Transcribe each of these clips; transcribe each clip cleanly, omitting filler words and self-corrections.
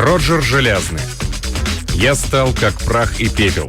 Роджер Железный. Я стал как прах и пепел.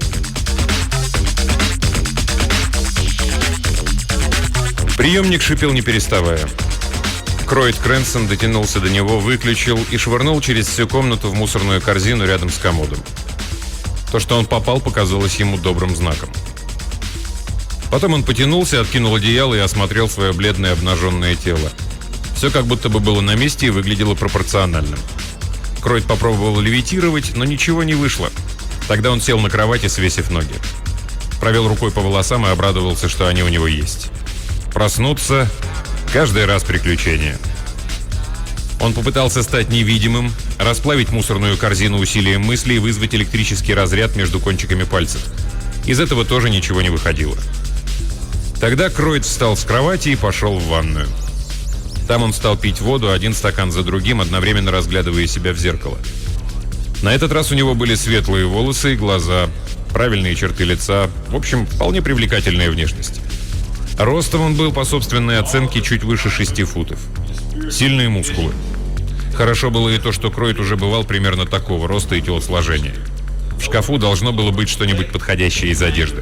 Приемник шипел не переставая. Кройд Крэнсон дотянулся до него, выключил и швырнул через всю комнату в мусорную корзину рядом с комодом. То, что он попал, показалось ему добрым знаком. Потом он потянулся, откинул одеяло и осмотрел свое бледное обнаженное тело. Все как будто бы было на месте и выглядело пропорциональным. Кройд попробовал левитировать, но ничего не вышло. Тогда он сел на кровати, свесив ноги. Провел рукой по волосам и обрадовался, что они у него есть. Проснуться – каждый раз приключение. Он попытался стать невидимым, расплавить мусорную корзину усилием мысли и вызвать электрический разряд между кончиками пальцев. Из этого тоже ничего не выходило. Тогда Кройд встал с кровати и пошел в ванную. Там он стал пить воду, один стакан за другим, одновременно разглядывая себя в зеркало. На этот раз у него были светлые волосы и глаза, правильные черты лица, в общем, вполне привлекательная внешность. Ростом он был, по собственной оценке, чуть выше 6 футов. Сильные мускулы. Хорошо было и то, что Кройд уже бывал примерно такого роста и телосложения. В шкафу должно было быть что-нибудь подходящее из одежды.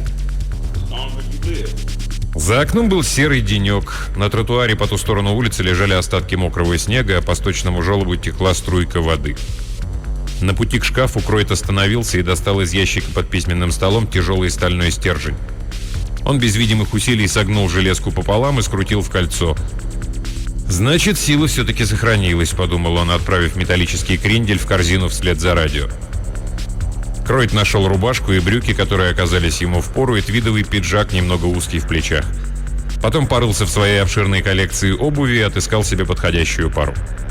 За окном был серый денек. На тротуаре по ту сторону улицы лежали остатки мокрого снега, а по сточному желобу текла струйка воды. На пути к шкафу Кройд остановился и достал из ящика под письменным столом тяжелый стальной стержень. Он без видимых усилий согнул железку пополам и скрутил в кольцо. «Значит, сила все-таки сохранилась», — подумал он, отправив металлический крендель в корзину вслед за радио. Кройд нашел рубашку и брюки, которые оказались ему впору, и твидовый пиджак, немного узкий в плечах. Потом порылся в своей обширной коллекции обуви и отыскал себе подходящую пару.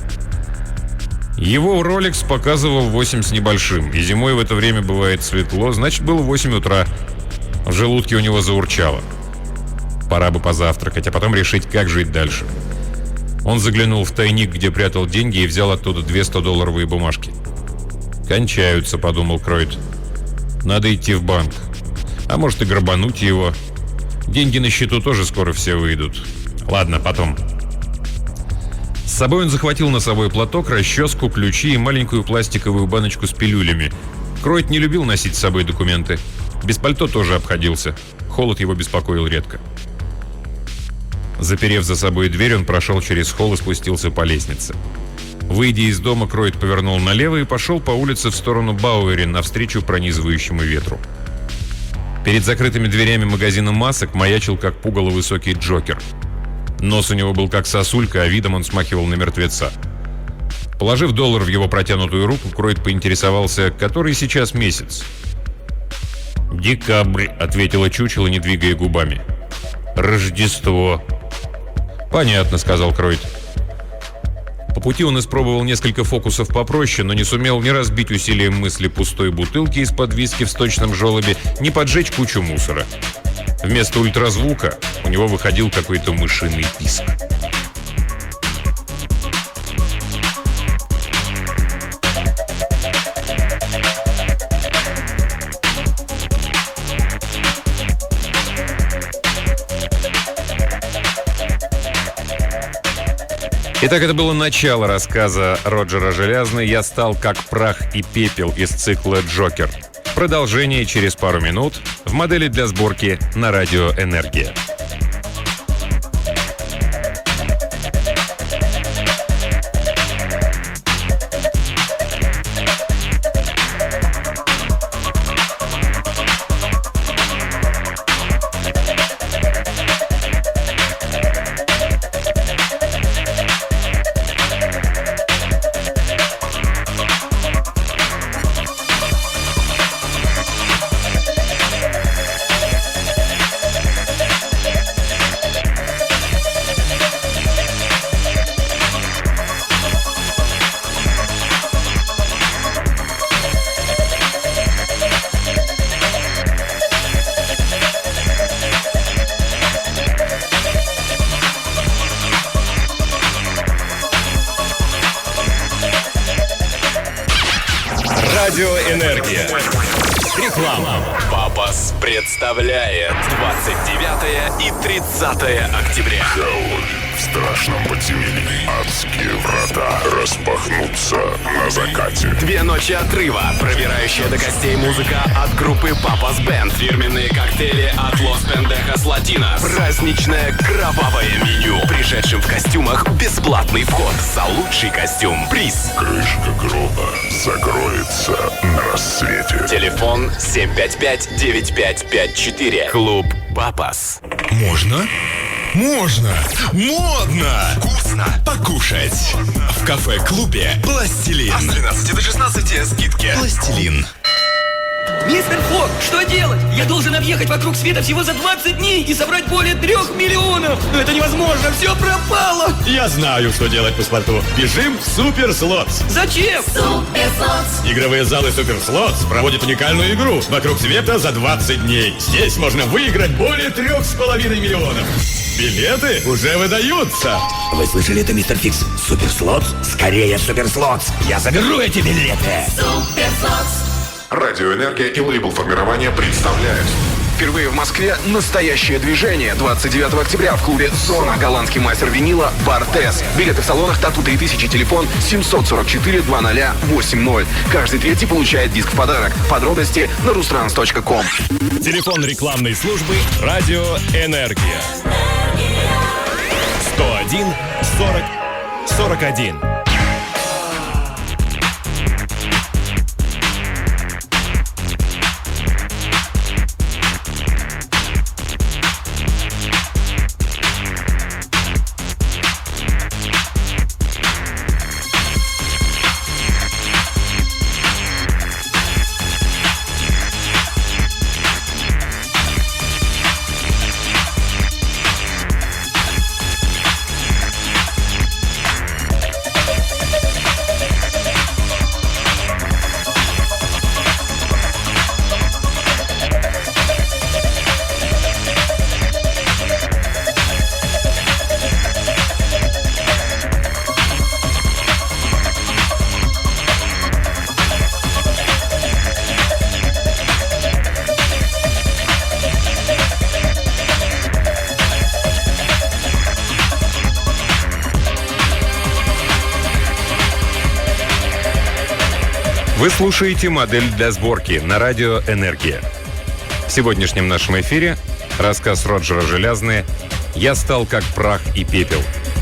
Его Rolex показывал 8 с небольшим, и зимой в это время бывает светло, значит, было 8 утра. В желудке у него заурчало. Пора бы позавтракать, а потом решить, как жить дальше. Он заглянул в тайник, где прятал деньги, и взял оттуда 2 100-долларовые бумажки. «Кончаются», — подумал Кройд. «Надо идти в банк. А может и грабануть его. Деньги на счету тоже скоро все выйдут. Ладно, потом». С собой он захватил носовой платок, расческу, ключи и маленькую пластиковую баночку с пилюлями. Кройд не любил носить с собой документы. Без пальто тоже обходился. Холод его беспокоил редко. Заперев за собой дверь, он прошел через холл и спустился по лестнице. Выйдя из дома, Кройд повернул налево и пошел по улице в сторону Бауэри, навстречу пронизывающему ветру. Перед закрытыми дверями магазина масок маячил, как пугало, высокий Джокер. Нос у него был как сосулька, а видом он смахивал на мертвеца. Положив $1 в его протянутую руку, Кройд поинтересовался, который сейчас месяц. «Декабрь», — ответила чучело, не двигая губами. «Рождество». «Понятно», — сказал Кройд. По пути он испробовал несколько фокусов попроще, но не сумел ни разбить усилием мысли пустой бутылки из-под виски в сточном желобе, ни поджечь кучу мусора. Вместо ультразвука у него выходил какой-то мышиный писк. Итак, это было начало рассказа Роджера Железный «Я стал как прах и пепел» из цикла «Джокер». Продолжение через пару минут в модели для сборки на радио «Энергия». Радио «Энергия». Реклама. Папас представляет 29 и 30 октября. страшном подземелье адские врата распахнутся на закате. 2 ночи отрыва, пробирающая до костей музыка от группы Papa's Band, фирменные коктейли от Los Pendejos Latinos, праздничное кровавое меню, пришедшим в костюмах бесплатный вход за лучший костюм. Приз. Крышка гроба закроется на рассвете. Телефон 755-9554. Клуб Papa's. Можно? Можно! Модно! Вкусно! Покушать! В кафе-клубе «Пластилин». А с 13 до 16 скидки. «Пластилин». Мистер Фок, что делать? Я должен объехать вокруг света всего за 20 дней и собрать более 3 миллионов. Но это невозможно, все пропало. Я знаю, что делать, паспорту. Бежим в Супер Слотс. Зачем? Супер Слотс. Игровые залы Супер Слотс проводят уникальную игру «Вокруг света за 20 дней». Здесь можно выиграть более 3,5 миллионов. Билеты уже выдаются. Вы слышали это, мистер Фикс? Супер Слотс? Скорее Супер Слотс. Я заберу эти билеты. Супер Слотс. Радиоэнергия и лейбл формирования представляют. Впервые в Москве настоящее движение. 29 октября в клубе «Зона» голландский мастер винила Бартес. Билеты в салонах Тату 3000, телефон 744-2080. Каждый третий получает диск в подарок. Подробности на rustrans.com. Телефон рекламной службы «Радио Энергия». 101 40 41. Вы слушаете «Модель для сборки» на радио «Энергия». В сегодняшнем нашем эфире рассказ Роджера Желязны «Я стал как прах и пепел».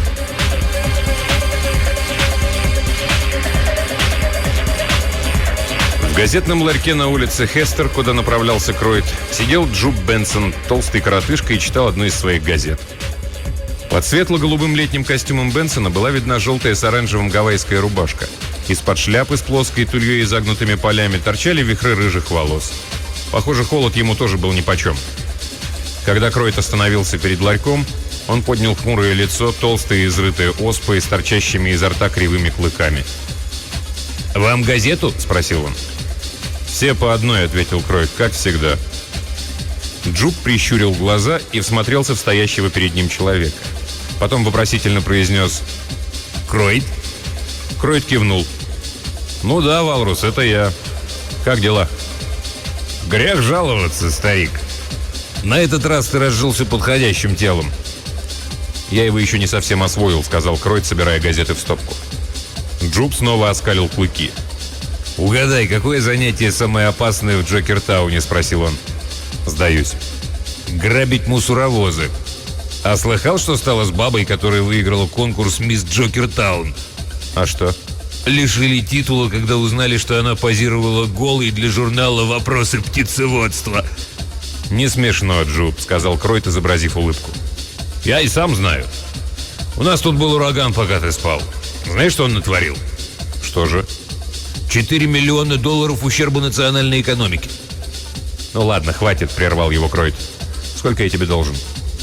В газетном ларьке на улице Хестер, куда направлялся Кроид, сидел Джуб Бенсон, толстый коротышка, и читал одну из своих газет. Под светло-голубым летним костюмом Бенсона была видна желтая с оранжевым гавайская рубашка. Из-под шляпы с плоской тульей и загнутыми полями торчали вихры рыжих волос. Похоже, холод ему тоже был нипочем. Когда Кроид остановился перед ларьком, он поднял хмурое лицо, толстое и изрытое оспой, с торчащими изо рта кривыми клыками. «Вам газету?» – спросил он. «Все по одной», – ответил Кроид, – «как всегда». Джуб прищурил глаза и всмотрелся в стоящего перед ним человека. Потом вопросительно произнес «Кроид?» Кроид кивнул. «Ну да, Валрус, это я. Как дела?» «Грех жаловаться, старик. На этот раз ты разжился подходящим телом». «Я его еще не совсем освоил», — сказал Кроид, собирая газеты в стопку. Джуб снова оскалил клыки. «Угадай, какое занятие самое опасное в Джокертауне?» — спросил он. «Сдаюсь. Грабить мусоровозы. А слыхал, что стало с бабой, которая выиграла конкурс «Мисс Джокертаун»?» «А что?» «Лишили титула, когда узнали, что она позировала голой для журнала «Вопросы птицеводства». «Не смешно, Джуб», — сказал Кроид, изобразив улыбку. «Я и сам знаю. У нас тут был ураган, пока ты спал. Знаешь, что он натворил?» «Что же?» $4 миллиона ущерба национальной экономике». «Ну ладно, хватит», — прервал его Кроид. «Сколько я тебе должен?»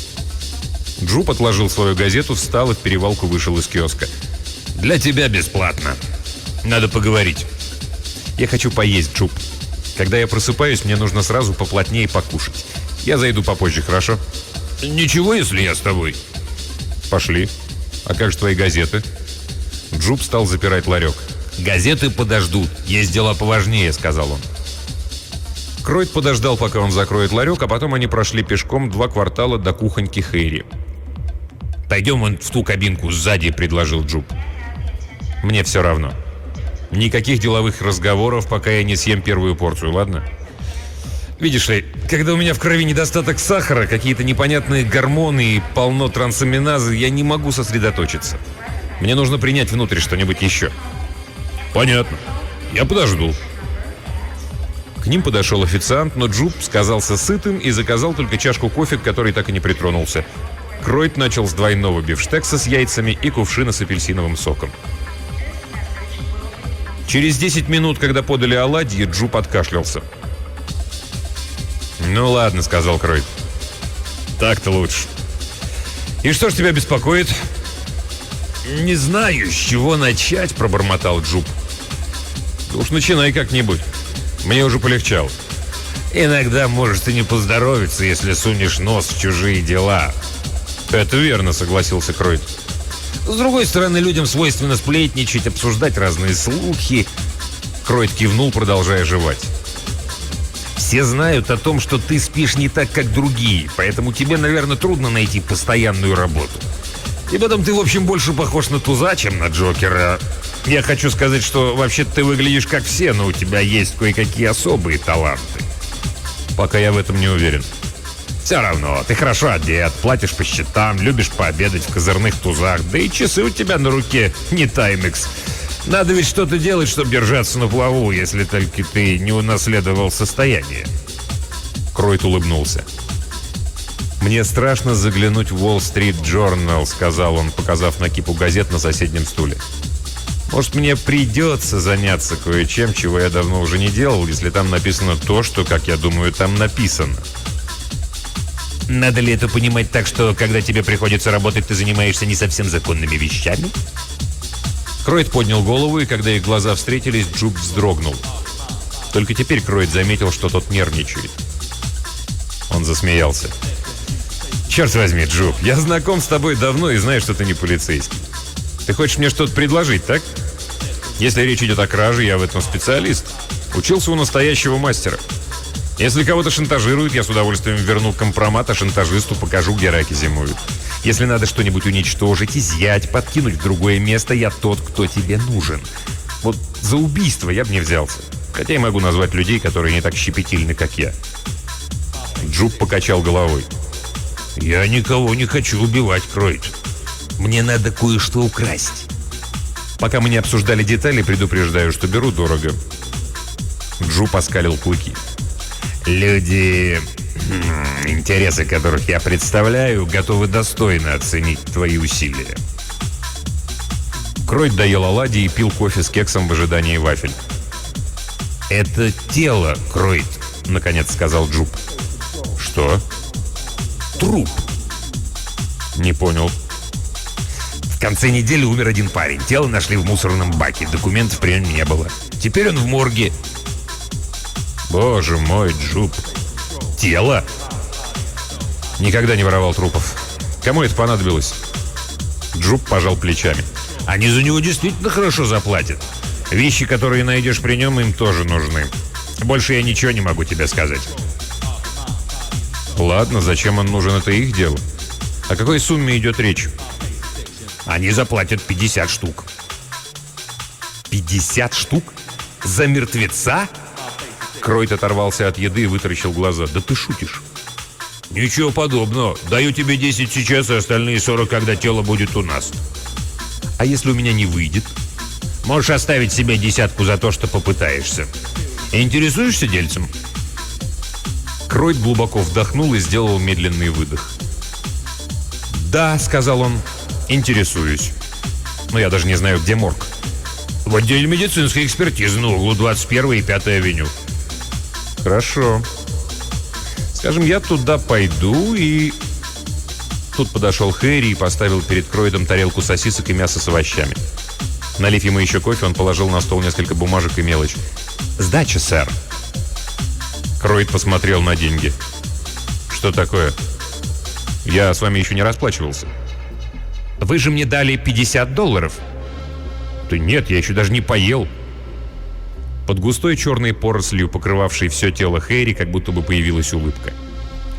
Джуб отложил свою газету, встал и в перевалку вышел из киоска. «Для тебя бесплатно. Надо поговорить. Я хочу поесть, Джуб. Когда я просыпаюсь, мне нужно сразу поплотнее покушать. Я зайду попозже, хорошо?» «Ничего, если я с тобой». «Пошли. А как же твои газеты?» Джуб стал запирать ларек. «Газеты подождут. Есть дела поважнее», — сказал он. Кроид подождал, пока он закроет ларек, а потом они прошли пешком 2 квартала до кухоньки Хэри. «Пойдем вон в ту кабинку сзади», — предложил Джуб. «Мне все равно. Никаких деловых разговоров, пока я не съем первую порцию, ладно? Видишь ли, когда у меня в крови недостаток сахара, какие-то непонятные гормоны и полно трансаминазы, я не могу сосредоточиться. Мне нужно принять внутрь что-нибудь еще». «Понятно. Я подожду». К ним подошел официант, но Джуб сказался сытым и заказал только чашку кофе, к которой так и не притронулся. Кройт начал с двойного бифштекса с яйцами и кувшина с апельсиновым соком. Через 10 минут, когда подали оладьи, Джуб откашлялся. «Ну ладно», — сказал Кройт. «Так-то лучше. И что ж тебя беспокоит?» «Не знаю, с чего начать», — пробормотал Джуб. «Уж начинай как-нибудь. Мне уже полегчало». «Иногда может и не поздоровиться, если сунешь нос в чужие дела». «Это верно», — согласился Кройт. «С другой стороны, людям свойственно сплетничать, обсуждать разные слухи». Кройт кивнул, продолжая жевать. «Все знают о том, что ты спишь не так, как другие, поэтому тебе, наверное, трудно найти постоянную работу. И потом ты, в общем, больше похож на туза, чем на Джокера. Я хочу сказать, что вообще-то ты выглядишь как все, но у тебя есть кое-какие особые таланты. Пока я в этом не уверен. Все равно, ты хорошо одет, платишь по счетам, любишь пообедать в козырных тузах, да и часы у тебя на руке не Таймекс. Надо ведь что-то делать, чтобы держаться на плаву, если только ты не унаследовал состояние». Кройт улыбнулся. «Мне страшно заглянуть в Wall Street Journal», — сказал он, показав на кипу газет на соседнем стуле. «Может, мне придется заняться кое-чем, чего я давно уже не делал, если там написано то, что, как я думаю, там написано». «Надо ли это понимать так, что, когда тебе приходится работать, ты занимаешься не совсем законными вещами?» Кройт поднял голову, и когда их глаза встретились, Джуб вздрогнул. Только теперь Кройт заметил, что тот нервничает. Он засмеялся. «Черт возьми, Джуб, я знаком с тобой давно и знаю, что ты не полицейский. Ты хочешь мне что-то предложить, так? Если речь идет о краже, я в этом специалист. Учился у настоящего мастера. Если кого-то шантажируют, я с удовольствием верну компромат, а шантажисту покажу, где раки зимуют. Если надо что-нибудь уничтожить, изъять, подкинуть в другое место, я тот, кто тебе нужен. Вот за убийство я бы не взялся. Хотя я могу назвать людей, которые не так щепетильны, как я». Джуб покачал головой. «Я никого не хочу убивать, Кройт. Мне надо кое-что украсть. Пока мы не обсуждали детали, предупреждаю, что беру дорого». Джуб оскалил клыки. «Люди, интересы которых я представляю, готовы достойно оценить твои усилия». Кройт доел оладьи и пил кофе с кексом в ожидании вафель. «Это тело, Кройт», — наконец сказал Джуб. «Что?» «Труп». «Не понял». «В конце недели умер один парень. Тело нашли в мусорном баке. Документов при нем не было. Теперь он в морге». «Боже мой, Джуб. Тело?» «Никогда не воровал трупов. Кому это понадобилось?» Джуб пожал плечами. «Они за него действительно хорошо заплатят. Вещи, которые найдешь при нем, им тоже нужны. Больше я ничего не могу тебе сказать». «Ладно, зачем он нужен, это их дело. О какой сумме идет речь?» «Они заплатят 50 штук». «50 штук? За мертвеца?» Кройт оторвался от еды и вытаращил глаза. «Да ты шутишь?» «Ничего подобного. Даю тебе 10 сейчас, и остальные 40, когда тело будет у нас». «А если у меня не выйдет?» «Можешь оставить себе 10 за то, что попытаешься. Интересуешься дельцем?» Кройт глубоко вдохнул и сделал медленный выдох. «Да», — сказал он, — «интересуюсь. Но я даже не знаю, где морг». «В отделе медицинской экспертизы на углу 21 и 5 авеню». «Хорошо. Скажем, я туда пойду и...» Тут подошел Хэри и поставил перед Кройтом тарелку сосисок и мяса с овощами. Налив ему еще кофе, он положил на стол несколько бумажек и мелочь. «Сдача, сэр». Кройт посмотрел на деньги. «Что такое? Я с вами еще не расплачивался». «Вы же мне дали $50». «Да нет, я еще даже не поел». Под густой черной порослью, покрывавшей все тело Хэри, как будто бы появилась улыбка.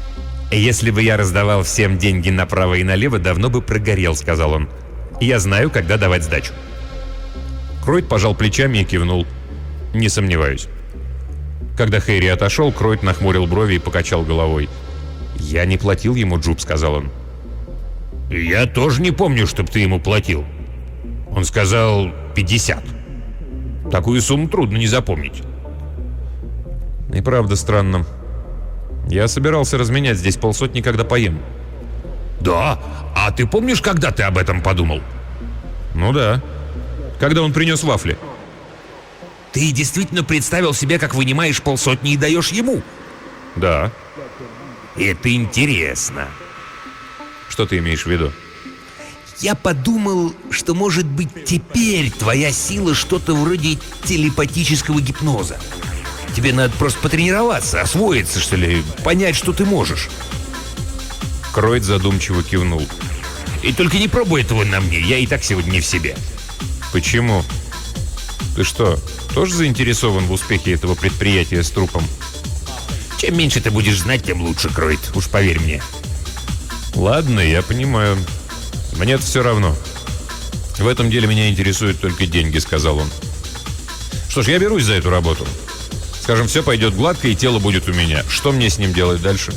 «Если бы я раздавал всем деньги направо и налево, давно бы прогорел», — сказал он. «Я знаю, когда давать сдачу». Кройт пожал плечами и кивнул. «Не сомневаюсь». Когда Хэри отошел, Кройт нахмурил брови и покачал головой. «Я не платил ему, Джуб», — сказал он. «Я тоже не помню, чтоб ты ему платил». Он сказал 50. Такую сумму трудно не запомнить. И правда странно. Я собирался разменять здесь 50, когда поем. «Да? А ты помнишь, когда ты об этом подумал?» «Ну да. Когда он принес вафли». «Ты действительно представил себе, как вынимаешь 50 и даешь ему?» «Да». «Это интересно». «Что ты имеешь в виду?» «Я подумал, что, может быть, теперь твоя сила что-то вроде телепатического гипноза. Тебе надо просто потренироваться, освоиться, что ли, понять, что ты можешь». Кройт задумчиво кивнул. «И только не пробуй этого на мне, я и так сегодня не в себе». «Почему? Ты что, тоже заинтересован в успехе этого предприятия с трупом?» «Чем меньше ты будешь знать, тем лучше, Кройт, уж поверь мне». «Ладно, я понимаю. Мне-то все равно. В этом деле меня интересуют только деньги», — сказал он. «Что ж, я берусь за эту работу. Скажем, все пойдет гладко, и тело будет у меня. Что мне с ним делать дальше?»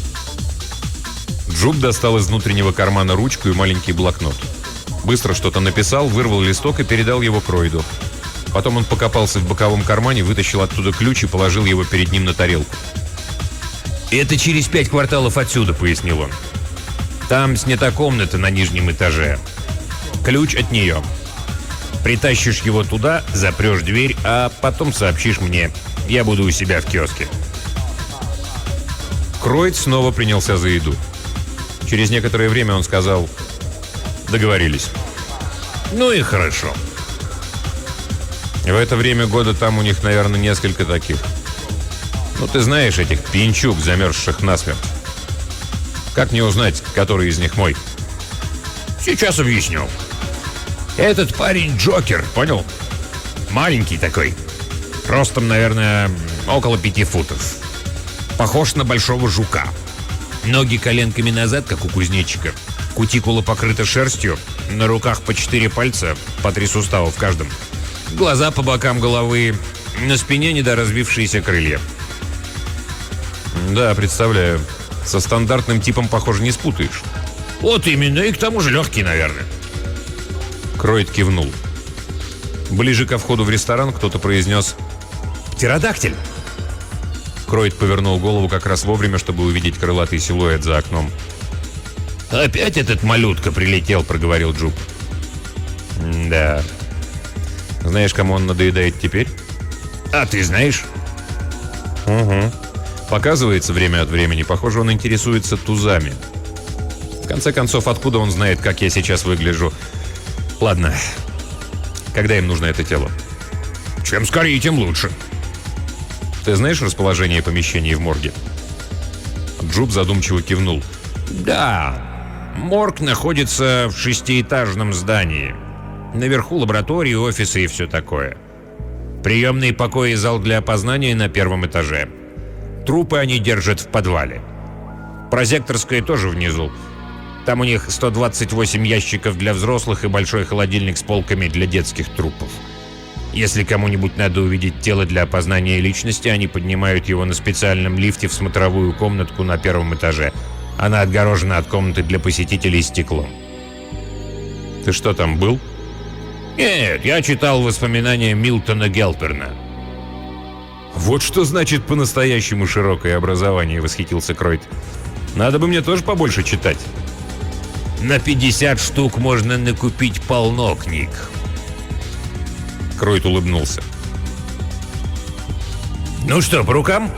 Джуб достал из внутреннего кармана ручку и маленький блокнот. Быстро что-то написал, вырвал листок и передал его Кройду. Потом он покопался в боковом кармане, вытащил оттуда ключ и положил его перед ним на тарелку. «Это через 5 кварталов отсюда», — пояснил он. «Там снята комната на нижнем этаже. Ключ от нее. Притащишь его туда, запрешь дверь, а потом сообщишь мне. Я буду у себя в киоске». Кройт снова принялся за еду. Через некоторое время он сказал: «Договорились». «Ну и хорошо». В это время года там у них, наверное, несколько таких. Ну, ты знаешь этих пьянчуг, замерзших насмерть. Как мне узнать, который из них мой? Сейчас объясню. Этот парень Джокер, понял? Маленький такой. Ростом, наверное, около 5 футов. Похож на большого жука. Ноги коленками назад, как у кузнечика. Кутикула покрыта шерстью. На руках по 4 пальца, по 3 сустава в каждом. Глаза по бокам головы. На спине недоразвившиеся крылья. Да, представляю. Со стандартным типом, похоже, не спутаешь. Вот именно, и к тому же легкий, наверное. Кройт кивнул. Ближе ко входу в ресторан кто-то произнес: «Птеродактиль!» Кройт повернул голову как раз вовремя, чтобы увидеть крылатый силуэт за окном. «Опять этот малютка прилетел», — проговорил Джуб. «Да. Знаешь, кому он надоедает теперь?» «А ты знаешь?» «Угу. Показывается время от времени. Похоже, он интересуется тузами. В конце концов, откуда он знает, как я сейчас выгляжу? Ладно. Когда им нужно это тело?» «Чем скорее, тем лучше». «Ты знаешь расположение помещений в морге?» Джуб задумчиво кивнул. «Да. Морг находится в 6-этажном здании. Наверху лаборатории, офисы и все такое. Приемные покои и зал для опознания на 1-м этаже. Трупы они держат в подвале. Прозекторская тоже внизу. Там у них 128 ящиков для взрослых и большой холодильник с полками для детских трупов. Если кому-нибудь надо увидеть тело для опознания личности, они поднимают его на специальном лифте в смотровую комнатку на 1-м этаже. Она отгорожена от комнаты для посетителей стеклом». «Ты что, там был?» «Нет, я читал воспоминания Милтона Гелперна». «Вот что значит по-настоящему широкое образование», — восхитился Кройт. «Надо бы мне тоже побольше читать». «На 50 штук можно накупить полно книг». Кройт улыбнулся. «Ну что, по рукам?»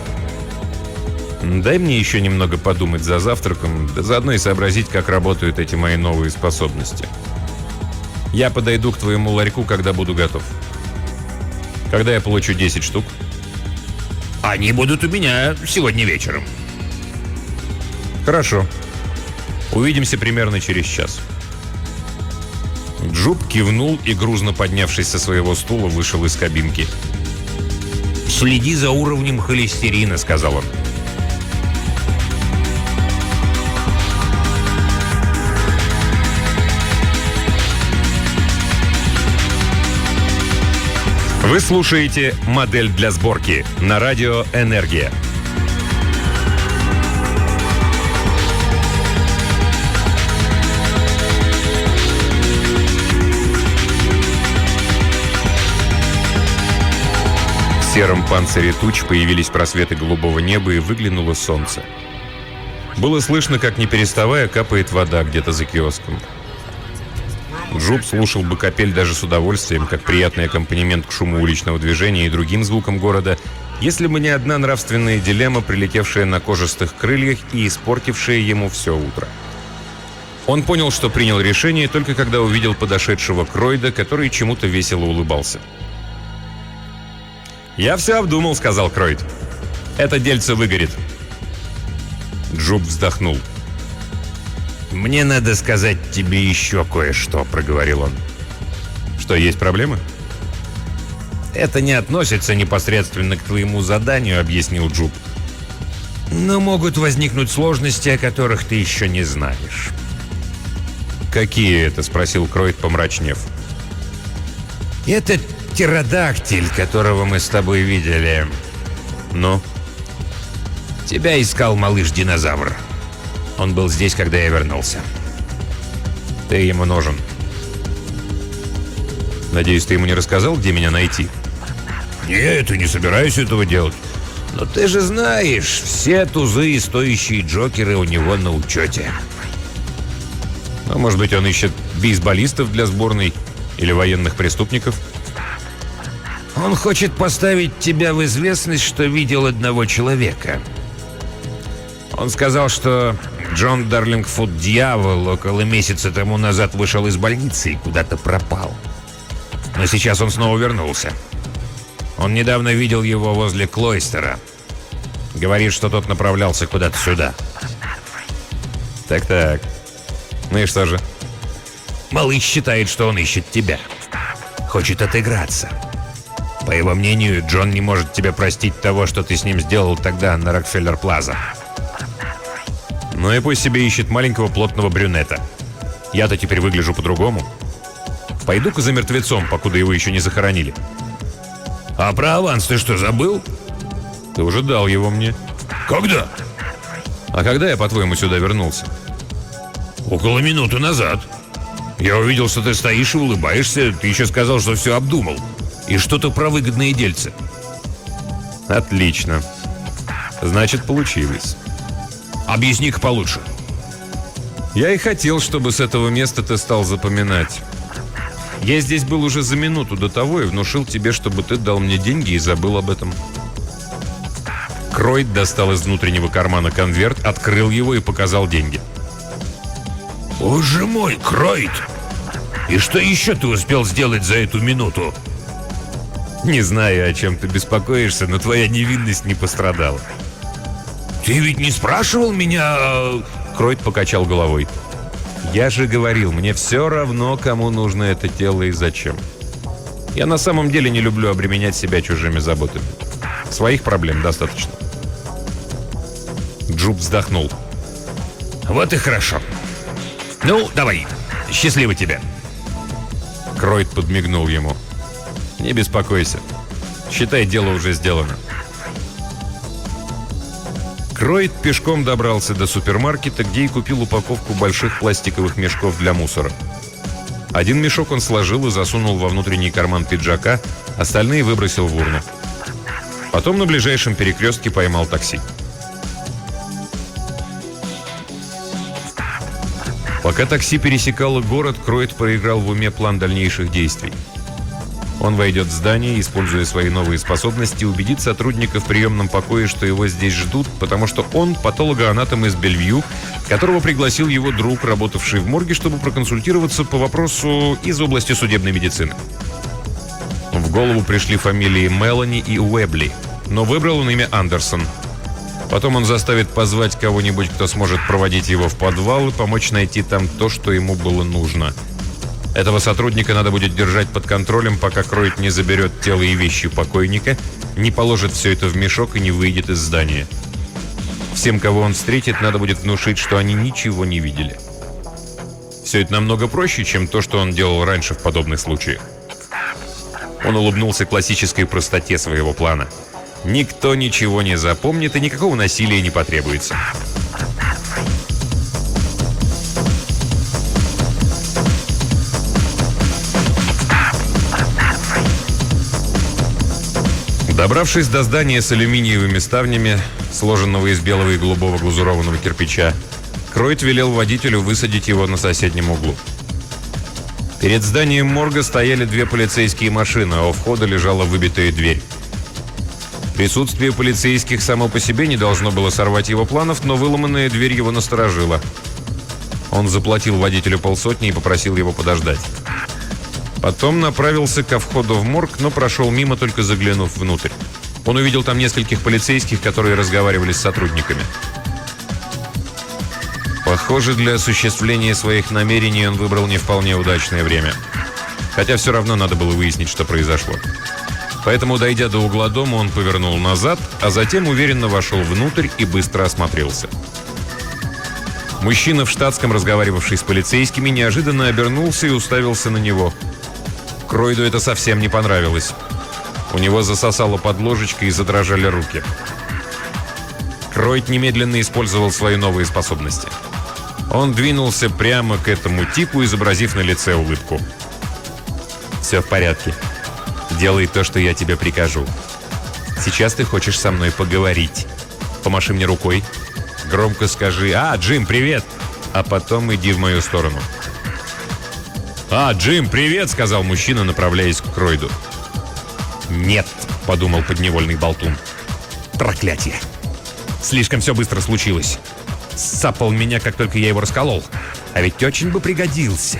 «Дай мне еще немного подумать за завтраком, да заодно и сообразить, как работают эти мои новые способности. Я подойду к твоему ларьку, когда буду готов. Когда я получу 10 штук?» «Они будут у меня сегодня вечером». «Хорошо. Увидимся примерно через час». Джуб кивнул и, грузно поднявшись со своего стула, вышел из кабинки. «Следи за уровнем холестерина», — сказал он. Вы слушаете «Модель для сборки» на радио «Энергия». В сером панцире туч появились просветы голубого неба и выглянуло солнце. Было слышно, как не переставая капает вода где-то за киоском. Джуб слушал бы капель даже с удовольствием, как приятный аккомпанемент к шуму уличного движения и другим звукам города, если бы не одна нравственная дилемма, прилетевшая на кожистых крыльях и испортившая ему все утро. Он понял, что принял решение, только когда увидел подошедшего Кройда, который чему-то весело улыбался. «Я все обдумал», — сказал Кройд. «Это дельце выгорит». Джуб вздохнул. «Мне надо сказать тебе еще кое-что», — проговорил он. «Что, есть проблемы?» «Это не относится непосредственно к твоему заданию», — объяснил Джуб. «Но могут возникнуть сложности, о которых ты еще не знаешь». «Какие это?» — спросил Кройд, помрачнев. «Это птеродактиль, которого мы с тобой видели». «Ну?» «Тебя искал малыш-динозавр. Он был здесь, когда я вернулся». «Ты ему нужен». «Надеюсь, ты ему не рассказал, где меня найти?» «Нет, и не собираюсь этого делать. Но ты же знаешь, все тузы и стоящие джокеры у него на учете». «Ну, может быть, он ищет бейсболистов для сборной или военных преступников?» «Он хочет поставить тебя в известность, что видел одного человека. Он сказал, что Джон Дарлингфуд Дьявол около месяца тому назад вышел из больницы и куда-то пропал. Но сейчас он снова вернулся. Он недавно видел его возле Клойстера. Говорит, что тот направлялся куда-то сюда». «Так-так. Ну и что же?» «Малыш считает, что он ищет тебя. Хочет отыграться. По его мнению, Джон не может тебе простить того, что ты с ним сделал тогда на Рокфеллер-Плаза». «Ну и пусть себе ищет маленького плотного брюнета. Я-то теперь выгляжу по-другому. Пойду-ка за мертвецом, покуда его еще не захоронили». «А про аванс ты что, забыл?» «Ты уже дал его мне». «Когда?» «А когда я, по-твоему, сюда вернулся?» «Около минуты назад. Я увидел, что ты стоишь и улыбаешься. Ты еще сказал, что все обдумал. И что-то про выгодные дельцы». «Отлично. Значит, получилось. Объясни-ка получше». «Я и хотел, чтобы с этого места ты стал запоминать. Я здесь был уже за минуту до того и внушил тебе, чтобы ты дал мне деньги и забыл об этом». Кройд достал из внутреннего кармана конверт, открыл его и показал деньги. «Боже мой, Кройд! И что еще ты успел сделать за эту минуту?» «Не знаю, о чем ты беспокоишься, но твоя невинность не пострадала». «Ты ведь не спрашивал меня...» Кройд покачал головой. «Я же говорил, мне все равно, кому нужно это тело и зачем. Я на самом деле не люблю обременять себя чужими заботами. Своих проблем достаточно». Джуб вздохнул. «Вот и хорошо. Ну, давай, счастливо тебе». Кройд подмигнул ему. «Не беспокойся. Считай, дело уже сделано». Кройд пешком добрался до супермаркета, где и купил упаковку больших пластиковых мешков для мусора. Один мешок он сложил и засунул во внутренний карман пиджака, остальные выбросил в урну. Потом на ближайшем перекрестке поймал такси. Пока такси пересекало город, Кройд проиграл в уме план дальнейших действий. Он войдет в здание, используя свои новые способности, убедит сотрудников в приемном покое, что его здесь ждут, потому что он патологоанатом из Бельвью, которого пригласил его друг, работавший в морге, чтобы проконсультироваться по вопросу из области судебной медицины. В голову пришли фамилии Мелани и Уэбли, но выбрал он имя Андерсон. Потом он заставит позвать кого-нибудь, кто сможет проводить его в подвал и помочь найти там то, что ему было нужно. Этого сотрудника надо будет держать под контролем, пока Кройд не заберет тело и вещи покойника, не положит все это в мешок и не выйдет из здания. Всем, кого он встретит, надо будет внушить, что они ничего не видели. Все это намного проще, чем то, что он делал раньше в подобных случаях. Он улыбнулся классической простоте своего плана. Никто ничего не запомнит, и никакого насилия не потребуется. Добравшись до здания с алюминиевыми ставнями, сложенного из белого и голубого глазурованного кирпича, Кройт велел водителю высадить его на соседнем углу. Перед зданием морга стояли 2 полицейские машины, а у входа лежала выбитая дверь. Присутствие полицейских само по себе не должно было сорвать его планов, но выломанная дверь его насторожила. Он заплатил водителю 500 и попросил его подождать. Потом направился ко входу в морг, но прошел мимо, только заглянув внутрь. Он увидел там нескольких полицейских, которые разговаривали с сотрудниками. Похоже, для осуществления своих намерений он выбрал не вполне удачное время. Хотя все равно надо было выяснить, что произошло. Поэтому, дойдя до угла дома, он повернул назад, а затем уверенно вошел внутрь и быстро осмотрелся. Мужчина в штатском, разговаривавший с полицейскими, неожиданно обернулся и уставился на него. Кройду это совсем не понравилось. У него засосало под ложечкой и задрожали руки. Кройд немедленно использовал свои новые способности. Он двинулся прямо к этому типу, изобразив на лице улыбку. «Все в порядке. Делай то, что я тебе прикажу. Сейчас ты хочешь со мной поговорить. Помаши мне рукой. Громко скажи: «А, Джим, привет!» А потом иди в мою сторону». «А, Джим, привет!» — сказал мужчина, направляясь к Кройду. «Нет», — подумал подневольный болтун. «Проклятие! Слишком все быстро случилось. Сапал меня, как только я его расколол. А ведь очень бы пригодился».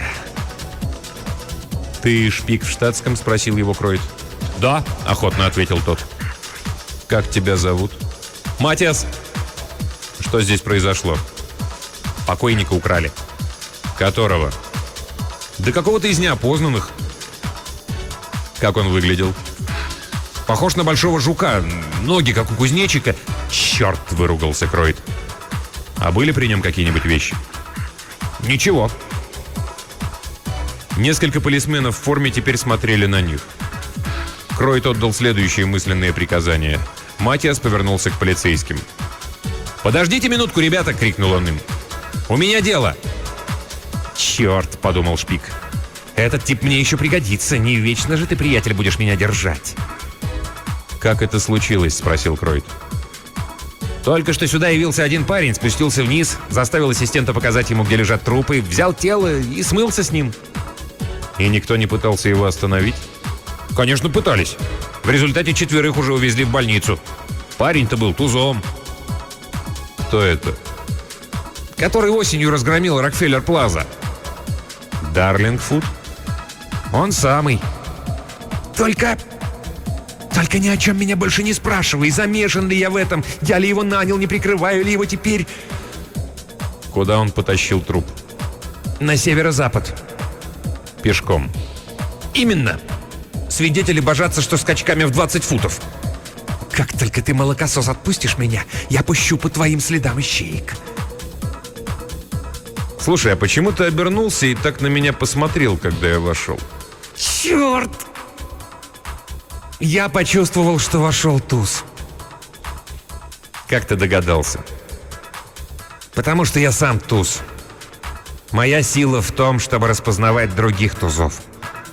«Ты шпик в штатском?» — спросил его Кройд. «Да», — охотно ответил тот. «Как тебя зовут?» «Матиас». «Что здесь произошло?» «Покойника украли». «Которого?» «Да какого-то из неопознанных». «Как он выглядел?» «Похож на большого жука. Ноги, как у кузнечика». «Черт!» — выругался Кройд. «А были при нем какие-нибудь вещи?» «Ничего». Несколько полисменов в форме теперь смотрели на них. Кройд отдал следующее мысленное приказание. Матиас повернулся к полицейским. «Подождите минутку, ребята!» — крикнул он им. «У меня дело!» «Черт!» — подумал Шпик. «Этот тип мне еще пригодится. Не вечно же ты, приятель, будешь меня держать». «Как это случилось?» — спросил Кройд. «Только что сюда явился один парень, спустился вниз, заставил ассистента показать ему, где лежат трупы, взял тело и смылся с ним». «И никто не пытался его остановить?» «Конечно, пытались. В результате 4 уже увезли в больницу. Парень-то был тузом». «Кто это?» «Который осенью разгромил Рокфеллер Плаза». «Дарлингфуд?» «Он самый». Только ни о чем меня больше не спрашивай. Замешан ли я в этом? Я ли его нанял, не прикрываю ли его теперь?» «Куда он потащил труп?» «На северо-запад». «Пешком?» «Именно. Свидетели божатся, что скачками в 20 футов». «Как только ты, молокосос, отпустишь меня, я пущу по твоим следам ищеек». «Слушай, а почему ты обернулся и так на меня посмотрел, когда я вошел?» «Черт!» Я почувствовал, что вошел туз. «Как ты догадался?» «Потому что я сам туз. Моя сила в том, чтобы распознавать других тузов».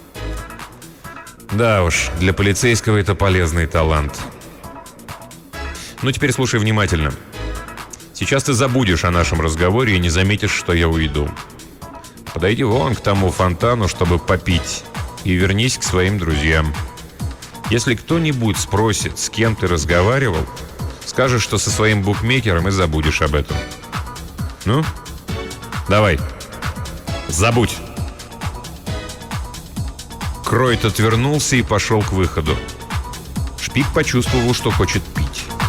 «Да уж, для полицейского это полезный талант». «Ну, теперь слушай внимательно. Сейчас ты забудешь о нашем разговоре и не заметишь, что я уйду. Подойди вон к тому фонтану, чтобы попить, и вернись к своим друзьям. Если кто-нибудь спросит, с кем ты разговаривал, скажешь, что со своим букмекером, и забудешь об этом. Ну, давай, забудь». Кройд отвернулся и пошел к выходу. Шпик почувствовал, что хочет пить.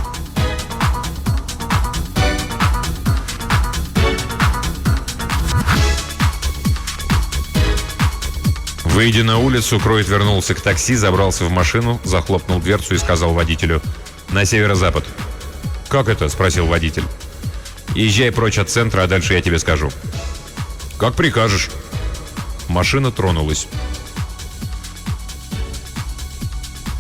Выйдя на улицу, Кройд вернулся к такси, забрался в машину, захлопнул дверцу и сказал водителю: «На северо-запад». «Как это?» – спросил водитель. «Езжай прочь от центра, а дальше я тебе скажу». «Как прикажешь». Машина тронулась.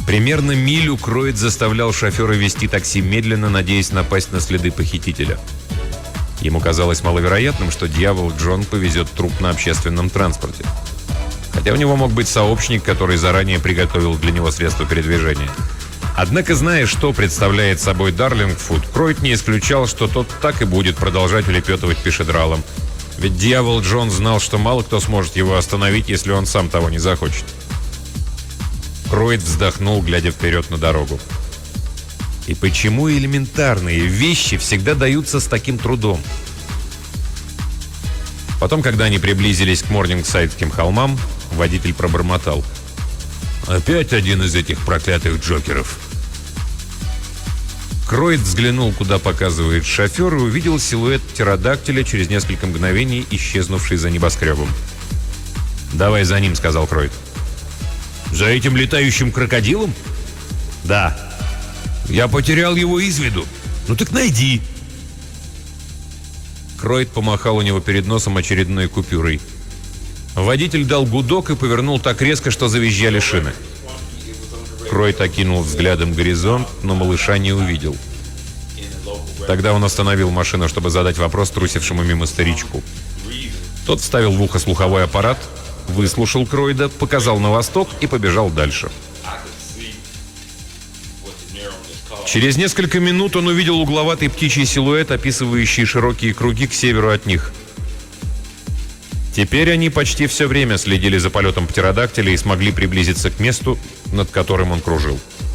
Примерно милю Кроид заставлял шофера вести такси медленно, надеясь напасть на следы похитителя. Ему казалось маловероятным, что дьявол Джон повезет труп на общественном транспорте. Хотя у него мог быть сообщник, который заранее приготовил для него средства передвижения. Однако, зная, что представляет собой Дарлингфуд, Кроид не исключал, что тот так и будет продолжать улепетывать пешедралом. Ведь дьявол Джон знал, что мало кто сможет его остановить, если он сам того не захочет. Кроид вздохнул, глядя вперед на дорогу. И почему элементарные вещи всегда даются с таким трудом? Потом, когда они приблизились к Морнингсайдским холмам, водитель пробормотал: «Опять один из этих проклятых Джокеров». Кроид взглянул, куда показывает шофер, и увидел силуэт птеродактиля, через несколько мгновений исчезнувший за небоскребом. «Давай за ним», — сказал Кроид. «За этим летающим крокодилом?» «Да». «Я потерял его из виду». «Ну так найди». Кроид помахал у него перед носом очередной купюрой. Водитель дал гудок и повернул так резко, что завизжали шины. Кроид окинул взглядом горизонт, но малыша не увидел. Тогда он остановил машину, чтобы задать вопрос трусившему мимо старичку. Тот вставил в ухо слуховой аппарат, выслушал Кроида, показал на восток и побежал дальше. Через несколько минут он увидел угловатый птичий силуэт, описывающий широкие круги к северу от них. Теперь они почти все время следили за полетом птеродактиля и смогли приблизиться к месту, над которым он кружил.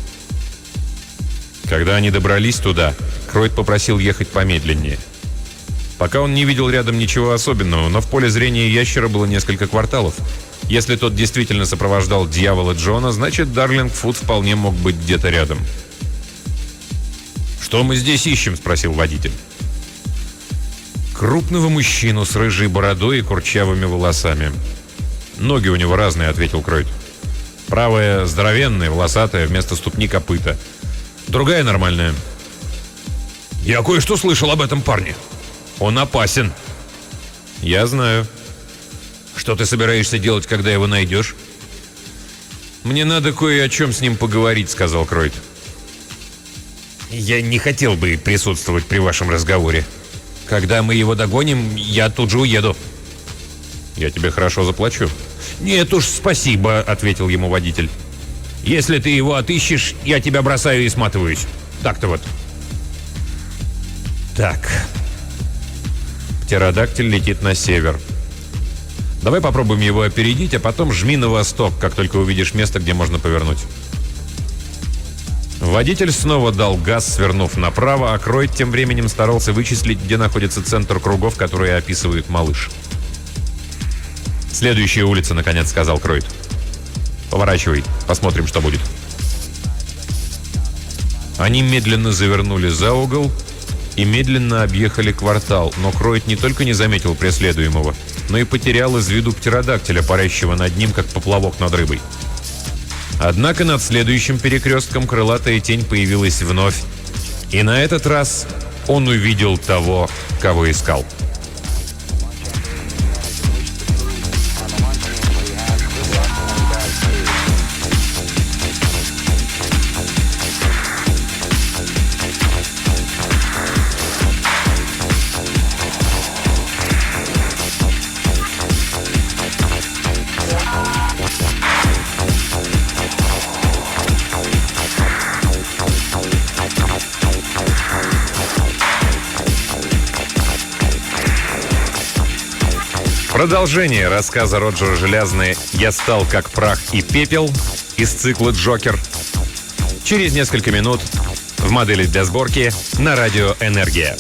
Когда они добрались туда, Кроид попросил ехать помедленнее. Пока он не видел рядом ничего особенного, но в поле зрения ящера было несколько кварталов. Если тот действительно сопровождал дьявола Джона, значит, Дарлингфуд вполне мог быть где-то рядом. «Что мы здесь ищем?» – спросил водитель. «Крупного мужчину с рыжей бородой и курчавыми волосами. Ноги у него разные», — ответил Кроид. «Правая здоровенная, волосатая, вместо ступни копыта. Другая нормальная». «Я кое-что слышал об этом парне. Он опасен». «Я знаю». «Что ты собираешься делать, когда его найдешь?» «Мне надо кое о чем с ним поговорить», — сказал Кроид. «Я не хотел бы присутствовать при вашем разговоре. Когда мы его догоним, я тут же уеду». «Я тебе хорошо заплачу». «Нет уж, спасибо», — ответил ему водитель. «Если ты его отыщешь, я тебя бросаю и сматываюсь. Так-то вот». Так. Птеродактиль летит на север. Давай попробуем его опередить, а потом жми на восток, как только увидишь место, где можно повернуть. Водитель снова дал газ, свернув направо, а Кроид тем временем старался вычислить, где находится центр кругов, которые описывает малыш. «Следующая улица», — наконец сказал Кроид. «Поворачивай, посмотрим, что будет». Они медленно завернули за угол и медленно объехали квартал, но Кроид не только не заметил преследуемого, но и потерял из виду птеродактиля, парящего над ним, как поплавок над рыбой. Однако над следующим перекрестком крылатая тень появилась вновь, и на этот раз он увидел того, кого искал. Продолжение рассказа Роджера Желязны «Я стал как прах и пепел» из цикла «Джокер» через несколько минут в модели для сборки на радио «Энергия».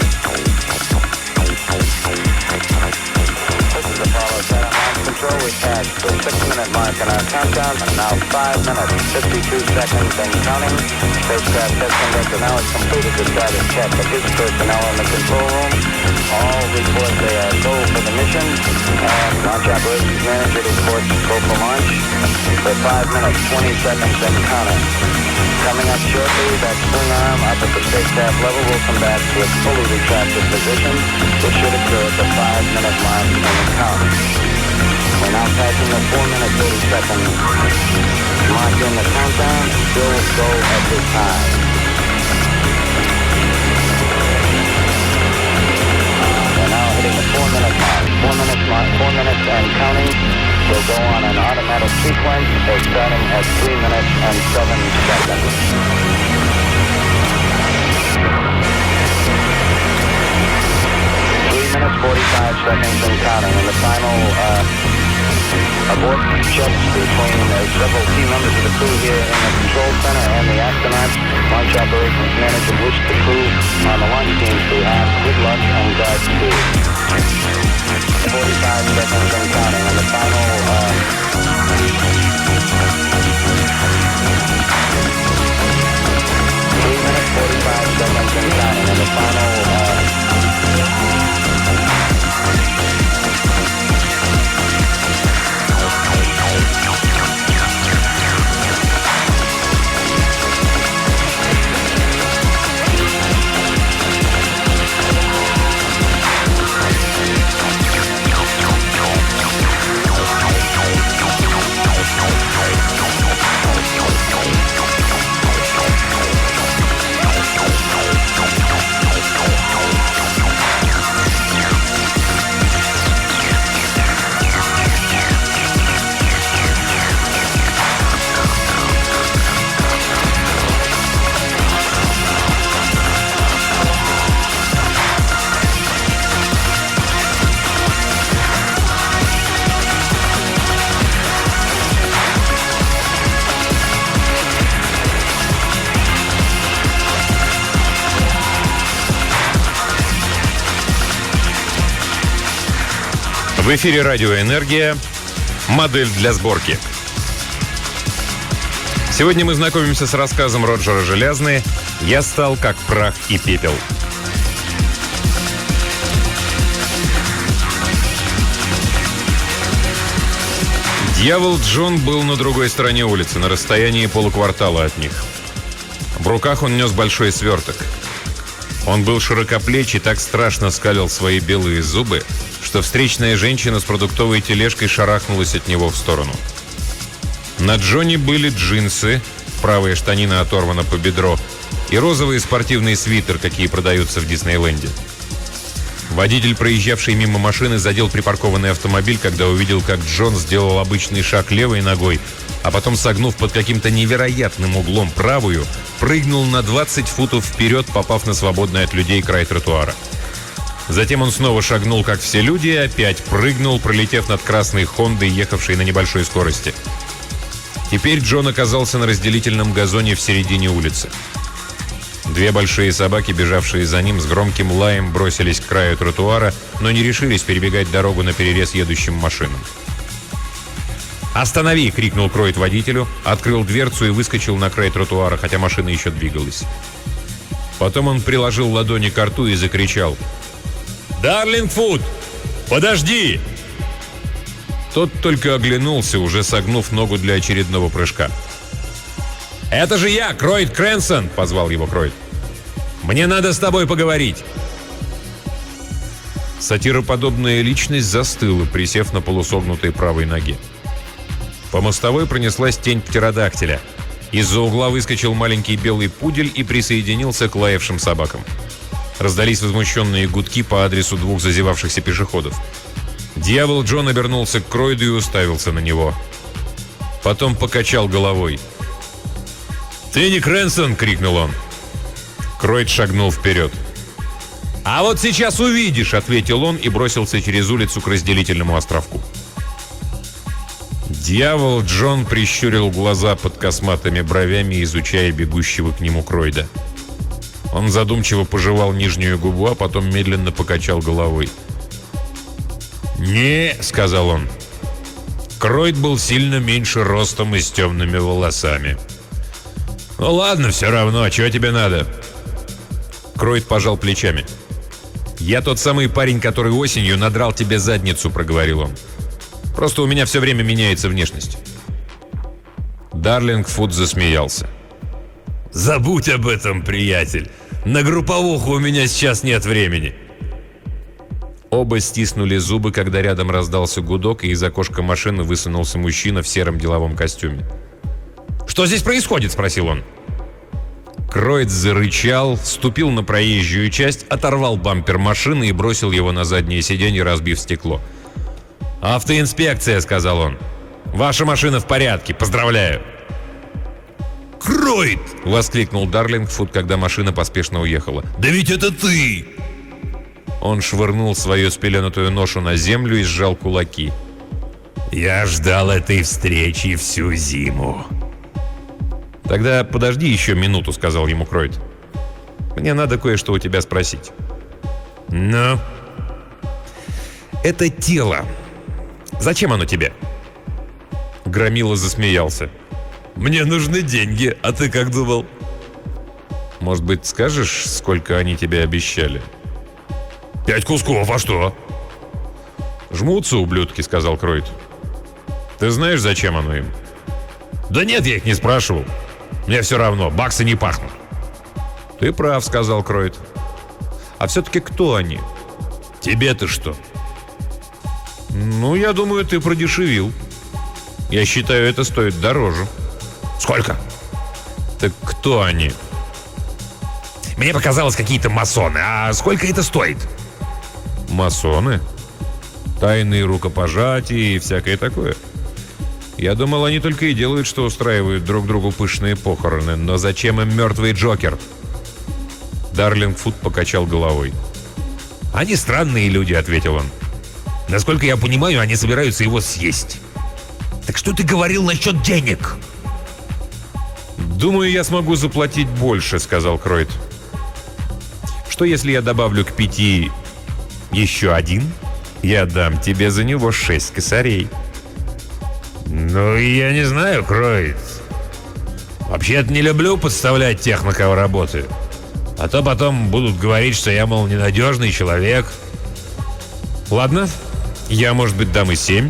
With past the 6-minute mark in our countdown. Now 5 minutes, 52 seconds and counting. Spacecraft testing vector now has completed the status check of his personnel in the control room. All report they are go for the mission. And launch operations manager reports go for launch for 5 minutes, 20 seconds and counting. Coming up shortly, that swing arm up at the spacecraft level will come back to its fully retracted position, which should occur at the 5-minute mark in the count. We're now passing the 4-minute 30 seconds mark in the countdown. Still go at this time. We're now hitting the 4-minute mark. 4 minutes and counting. Will go on an automatic sequence starting at 3 minutes and 7 seconds. 3 minutes, 45 seconds and counting. And the final abort checks between several key members of the crew here in the control center and the astronauts. Launch operations manager wished the crew on the launch team's behalf good luck and Godspeed. 45 seconds and counting. And the final 3 minutes, 45 seconds and counting. And the final В эфире «Радио Энергия». Модель для сборки. Сегодня мы знакомимся с рассказом Роджера Желязны «Я стал как прах и пепел». Дьявол Джон был на другой стороне улицы, на расстоянии полуквартала от них. В руках он нес большой сверток. Он был широкоплеч и так страшно скалил свои белые зубы, что встречная женщина с продуктовой тележкой шарахнулась от него в сторону. На Джонни были джинсы, правая штанина оторвана по бедро, и розовый спортивный свитер, какие продаются в Диснейленде. Водитель, проезжавший мимо машины, задел припаркованный автомобиль, когда увидел, как Джон сделал обычный шаг левой ногой, а потом, согнув под каким-то невероятным углом правую, прыгнул на 20 футов вперед, попав на свободный от людей край тротуара. Затем он снова шагнул, как все люди, и опять прыгнул, пролетев над красной Хондой, ехавшей на небольшой скорости. Теперь Джон оказался на разделительном газоне в середине улицы. Две большие собаки, бежавшие за ним, с громким лаем бросились к краю тротуара, но не решились перебегать дорогу наперерез едущим машинам. «Останови!» — крикнул Кройт водителю, открыл дверцу и выскочил на край тротуара, хотя машина еще двигалась. Потом он приложил ладони к рту и закричал: «Дарлингфуд! Подожди!» Тот только оглянулся, уже согнув ногу для очередного прыжка. «Это же я, Кройт Крэнсон!» — позвал его Кройт. «Мне надо с тобой поговорить!» Сатироподобная личность застыла, присев на полусогнутой правой ноге. По мостовой пронеслась тень птеродактиля. Из-за угла выскочил маленький белый пудель и присоединился к лаявшим собакам. Раздались возмущенные гудки по адресу двух зазевавшихся пешеходов. Дьявол Джон обернулся к Кройду и уставился на него. Потом покачал головой. «Ты не Крэнсон!» — крикнул он. Кройд шагнул вперед. «А вот сейчас увидишь!» — ответил он и бросился через улицу к разделительному островку. Дьявол Джон прищурил глаза под косматыми бровями, изучая бегущего к нему Кройда. Он задумчиво пожевал нижнюю губу, а потом медленно покачал головой. «Не», — сказал он. Кройт был сильно меньше ростом и с темными волосами. «Ну ладно, все равно, чего тебе надо?» Кройт пожал плечами. «Я тот самый парень, который осенью надрал тебе задницу», — проговорил он. «Просто у меня все время меняется внешность». Дарлингфуд засмеялся. «Забудь об этом, приятель. На групповуху у меня сейчас нет времени». Оба стиснули зубы, когда рядом раздался гудок, и из окошка машины высунулся мужчина в сером деловом костюме. «Что здесь происходит?» — спросил он. Кройт зарычал, ступил на проезжую часть, оторвал бампер машины и бросил его на заднее сиденье, разбив стекло. «Автоинспекция», — сказал он. «Ваша машина в порядке, поздравляю». «Кройт!» — воскликнул Дарлингфуд, когда машина поспешно уехала. «Да ведь это ты!» Он швырнул свою спеленутую ношу на землю и сжал кулаки. «Я ждал этой встречи всю зиму». «Тогда подожди еще минуту», — сказал ему Кройт. «Мне надо кое-что у тебя спросить». «Ну?» «Это тело. Зачем оно тебе?» Громила засмеялся. «Мне нужны деньги, а ты как думал?» «Может быть, скажешь, сколько они тебе обещали?» 5 кусков, а что?» «Жмутся, ублюдки», — сказал Кройт. «Ты знаешь, зачем оно им?» «Да нет, я их не спрашивал. Мне все равно, баксы не пахнут». «Ты прав», — сказал Кройт. «А все-таки кто они?» «Тебе-то что?» «Ну, я думаю, ты продешевил. Я считаю, это стоит дороже». «Сколько?» «Так кто они?» «Мне показалось, какие-то масоны. А сколько это стоит?» «Масоны? Тайные рукопожатия и всякое такое. Я думал, они только и делают, что устраивают друг другу пышные похороны. Но зачем им мертвый Джокер?» Дарлингфуд покачал головой. «Они странные люди», — ответил он. «Насколько я понимаю, они собираются его съесть. Так что ты говорил насчет денег?» «Думаю, я смогу заплатить больше», — сказал Кройт. «Что если я добавлю к 5 еще 1? Я дам тебе за него 6 косарей». «Ну, я не знаю, Кройт. Вообще-то не люблю подставлять тех, на кого работаю. А то потом будут говорить, что я, мол, ненадежный человек». «Ладно, я, может быть, дам и 7».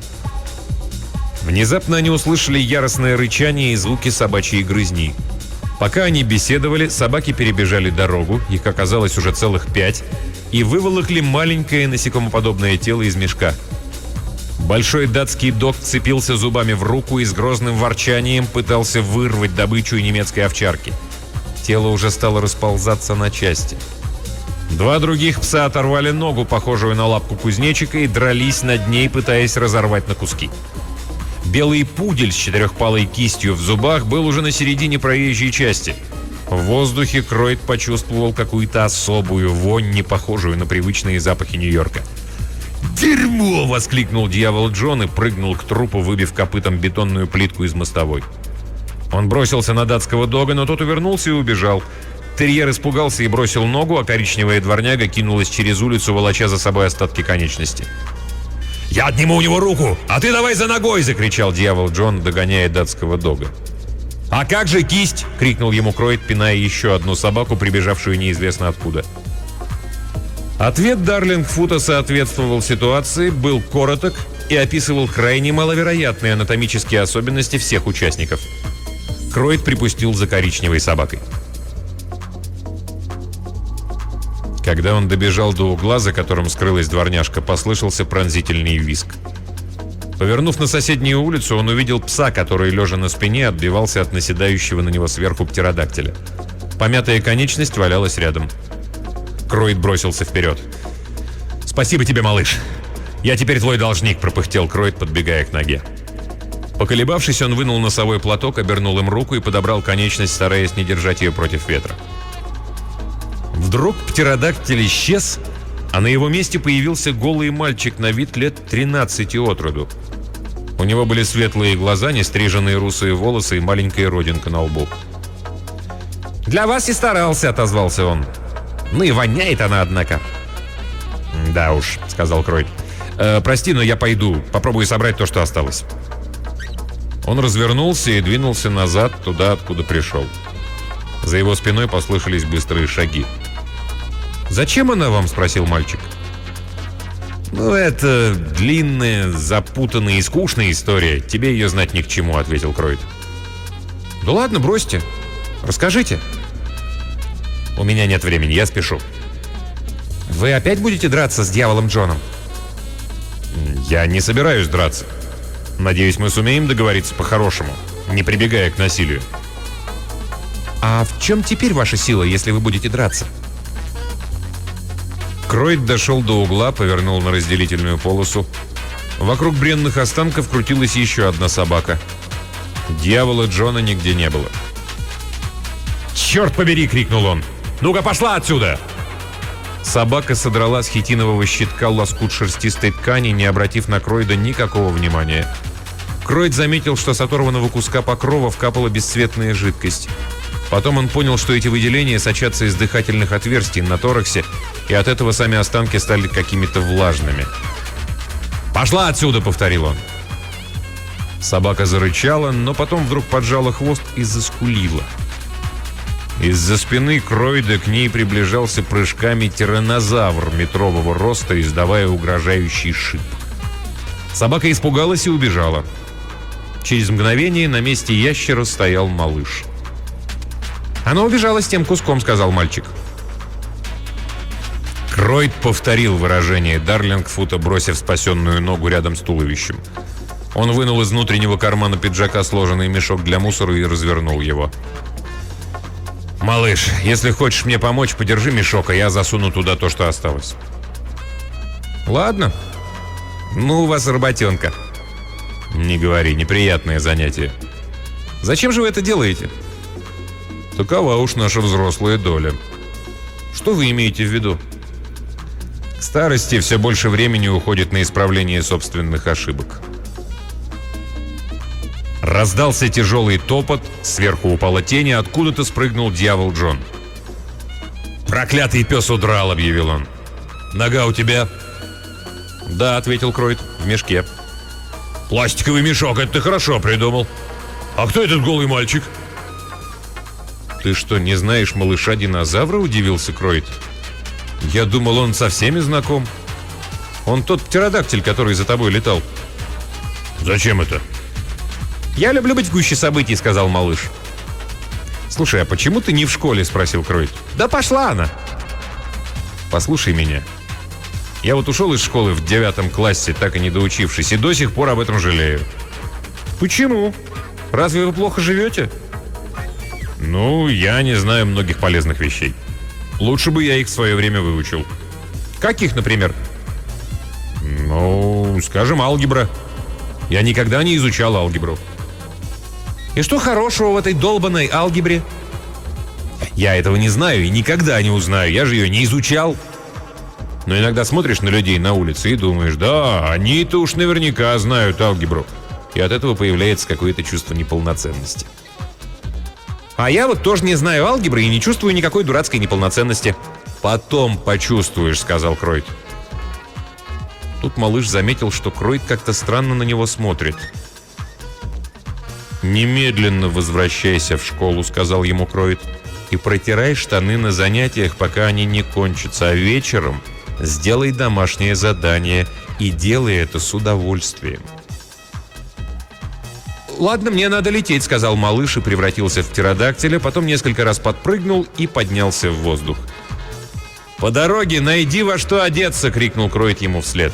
Внезапно они услышали яростное рычание и звуки собачьей грызни. Пока они беседовали, собаки перебежали дорогу, их оказалось уже целых 5, и выволокли маленькое насекомоподобное тело из мешка. Большой датский дог цепился зубами в руку и с грозным ворчанием пытался вырвать добычу немецкой овчарки. Тело уже стало расползаться на части. 2 других пса оторвали ногу, похожую на лапку кузнечика, и дрались над ней, пытаясь разорвать на куски. Белый пудель с 4-палой кистью в зубах был уже на середине проезжей части. В воздухе Кройт почувствовал какую-то особую вонь, не похожую на привычные запахи Нью-Йорка. «Дерьмо!» — воскликнул дьявол Джон и прыгнул к трупу, выбив копытом бетонную плитку из мостовой. Он бросился на датского дога, но тот увернулся и убежал. Терьер испугался и бросил ногу, а коричневая дворняга кинулась через улицу, волоча за собой остатки конечности. «Я отниму у него руку, а ты давай за ногой!» — закричал дьявол Джон, догоняя датского дога. «А как же кисть?» — крикнул ему Кройт, пиная еще одну собаку, прибежавшую неизвестно откуда. Ответ Дарлингфута соответствовал ситуации, был короток и описывал крайне маловероятные анатомические особенности всех участников. Кройт припустил за коричневой собакой. Когда он добежал до угла, за которым скрылась дворняжка, послышался пронзительный визг. Повернув на соседнюю улицу, он увидел пса, который, лежа на спине, отбивался от наседающего на него сверху птеродактиля. Помятая конечность валялась рядом. Кройт бросился вперед. «Спасибо тебе, малыш. Я теперь твой должник», — пропыхтел Кройт, подбегая к ноге. Поколебавшись, он вынул носовой платок, обернул им руку и подобрал конечность, стараясь не держать ее против ветра. Вдруг птеродактиль исчез, а на его месте появился голый мальчик на вид лет 13 от роду. У него были светлые глаза, нестриженные русые волосы и маленькая родинка на лбу. «Для вас и старался», — отозвался он. «Ну и воняет она, однако». «Да уж», — сказал Кройт. Прости, но я пойду. Попробую собрать то, что осталось». Он развернулся и двинулся назад, туда, откуда пришел. За его спиной послышались быстрые шаги. «Зачем она вам?» – спросил мальчик. «Ну, это длинная, запутанная и скучная история. Тебе ее знать ни к чему», – ответил Кроид. «Да ладно, бросьте. Расскажите». «У меня нет времени, я спешу». «Вы опять будете драться с дьяволом Джоном?» «Я не собираюсь драться. Надеюсь, мы сумеем договориться по-хорошему, не прибегая к насилию». «А в чем теперь ваша сила, если вы будете драться?» Кроид дошел до угла, повернул на разделительную полосу. Вокруг бренных останков крутилась еще одна собака. Дьявола Джона нигде не было. «Черт побери!» — крикнул он. «Ну-ка, пошла отсюда!» Собака содрала с хитинового щитка лоскут шерстистой ткани, не обратив на Кроида никакого внимания. Кроид заметил, что с оторванного куска покрова вкапала бесцветная жидкость. Потом он понял, что эти выделения сочатся из дыхательных отверстий на тораксе, и от этого сами останки стали какими-то влажными. «Пошла отсюда!» — повторил он. Собака зарычала, но потом вдруг поджала хвост и заскулила. Из-за спины Кроида к ней приближался прыжками тираннозавр метрового роста, издавая угрожающий шип. Собака испугалась и убежала. Через мгновение на месте ящера стоял малыш. «Она убежала с тем куском», — сказал мальчик. Кроид повторил выражение Дарлингфута, бросив спасенную ногу рядом с туловищем. Он вынул из внутреннего кармана пиджака сложенный мешок для мусора и развернул его. «Малыш, если хочешь мне помочь, подержи мешок, а я засуну туда то, что осталось». «Ладно. Ну, у вас работенка». «Не говори, неприятное занятие». «Зачем же вы это делаете?» «Такова уж наша взрослая доля». «Что вы имеете в виду?» «К старости все больше времени уходит на исправление собственных ошибок». Раздался тяжелый топот, сверху упала тень, и откуда-то спрыгнул дьявол Джон. «Проклятый пес удрал», — объявил он. «Нога у тебя?» «Да», — ответил Кроид, — «в мешке». «Пластиковый мешок, это ты хорошо придумал. А кто этот голый мальчик?» «Ты что, не знаешь малыша-динозавра?» — удивился Кроид. «Я думал, он со всеми знаком. Он тот птеродактиль, который за тобой летал». «Зачем это?» «Я люблю быть в гуще событий», — сказал малыш. «Слушай, а почему ты не в школе?» — спросил Кроид. «Да пошла она!» «Послушай меня. Я вот ушел из школы в 9 классе, так и не доучившись, и до сих пор об этом жалею». «Почему? Разве вы плохо живете?» «Ну, я не знаю многих полезных вещей. Лучше бы я их в свое время выучил». «Каких, например?» «Ну, скажем, алгебра. Я никогда не изучал алгебру». «И что хорошего в этой долбанной алгебре?» «Я этого не знаю и никогда не узнаю, я же ее не изучал». Но иногда смотришь на людей на улице и думаешь, да, они-то уж наверняка знают алгебру. И от этого появляется какое-то чувство неполноценности. «А я вот тоже не знаю алгебры и не чувствую никакой дурацкой неполноценности». «Потом почувствуешь», — сказал Кроид. Тут малыш заметил, что Кроид как-то странно на него смотрит. «Немедленно возвращайся в школу», — сказал ему Кроид, «и протирай штаны на занятиях, пока они не кончатся, а вечером сделай домашнее задание и делай это с удовольствием». «Ладно, мне надо лететь», — сказал малыш и превратился в птеродактиля, потом несколько раз подпрыгнул и поднялся в воздух. «По дороге найди во что одеться!» — крикнул Кроид ему вслед.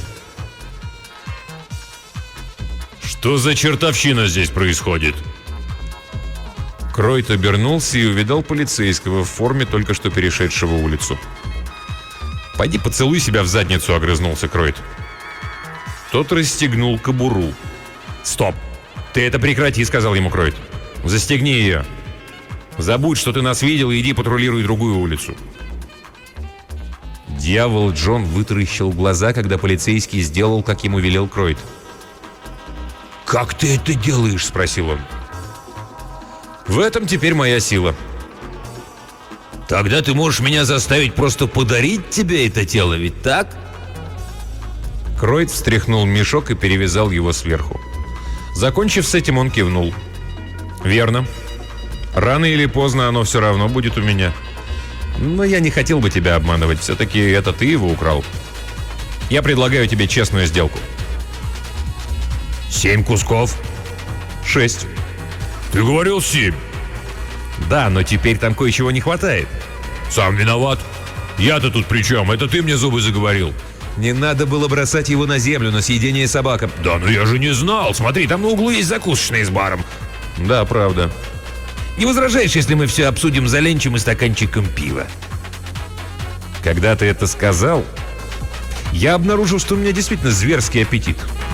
Что за чертовщина здесь происходит? Кроид обернулся и увидал полицейского в форме, только что перешедшего улицу. «Пойди поцелуй себя в задницу», — огрызнулся Кроид. Тот расстегнул кобуру. «Стоп! Ты это прекрати», — сказал ему Кроид. «Застегни ее. Забудь, что ты нас видел, и иди патрулируй другую улицу». Дьявол Джон вытаращил глаза, когда полицейский сделал, как ему велел Кроид. «Как ты это делаешь?» — спросил он. «В этом теперь моя сила». «Тогда ты можешь меня заставить просто подарить тебе это тело, ведь так?» Кроид встряхнул мешок и перевязал его сверху. Закончив с этим, он кивнул. «Верно. Рано или поздно оно все равно будет у меня. Но я не хотел бы тебя обманывать. Все-таки это ты его украл. Я предлагаю тебе честную сделку». 7 кусков? 6. Ты говорил 7. Да, но теперь там кое-чего не хватает. Сам виноват. Я-то тут при чем? Это ты мне зубы заговорил. Не надо было бросать его на землю на съедение собакам. Да, ну я же не знал. Смотри, там на углу есть закусочная с баром. Да, правда. Не возражаешь, если мы все обсудим за ленчем и стаканчиком пива? Когда ты это сказал, я обнаружил, что у меня действительно зверский аппетит.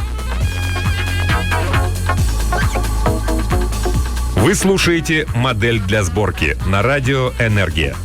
Вы слушаете «Модель для сборки» на радио «Энергия».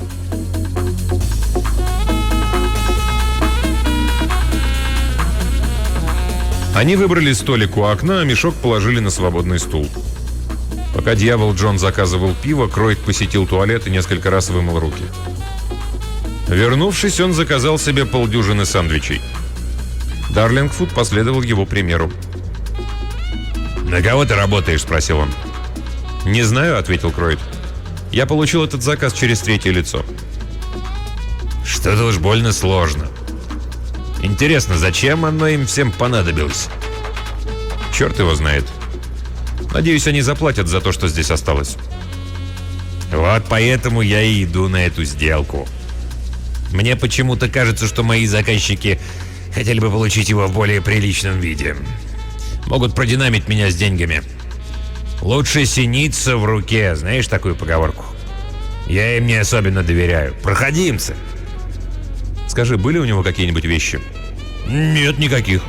Они выбрали столик у окна, а мешок положили на свободный стул. Пока дьявол Джон заказывал пиво, Кроид посетил туалет и несколько раз вымыл руки. Вернувшись, он заказал себе полдюжины сэндвичей. Дарлингфуд последовал его примеру. «На кого ты работаешь?» – спросил он. «Не знаю», — ответил Кроид. «Я получил этот заказ через третье лицо». «Что-то уж больно сложно. Интересно, зачем оно им всем понадобилось?» «Черт его знает. Надеюсь, они заплатят за то, что здесь осталось». «Вот поэтому я и иду на эту сделку. Мне почему-то кажется, что мои заказчики хотели бы получить его в более приличном виде. Могут продинамить меня с деньгами. Лучше синица в руке, знаешь такую поговорку? Я им не особенно доверяю. Проходимцы». «Скажи, были у него какие-нибудь вещи?» «Нет, никаких».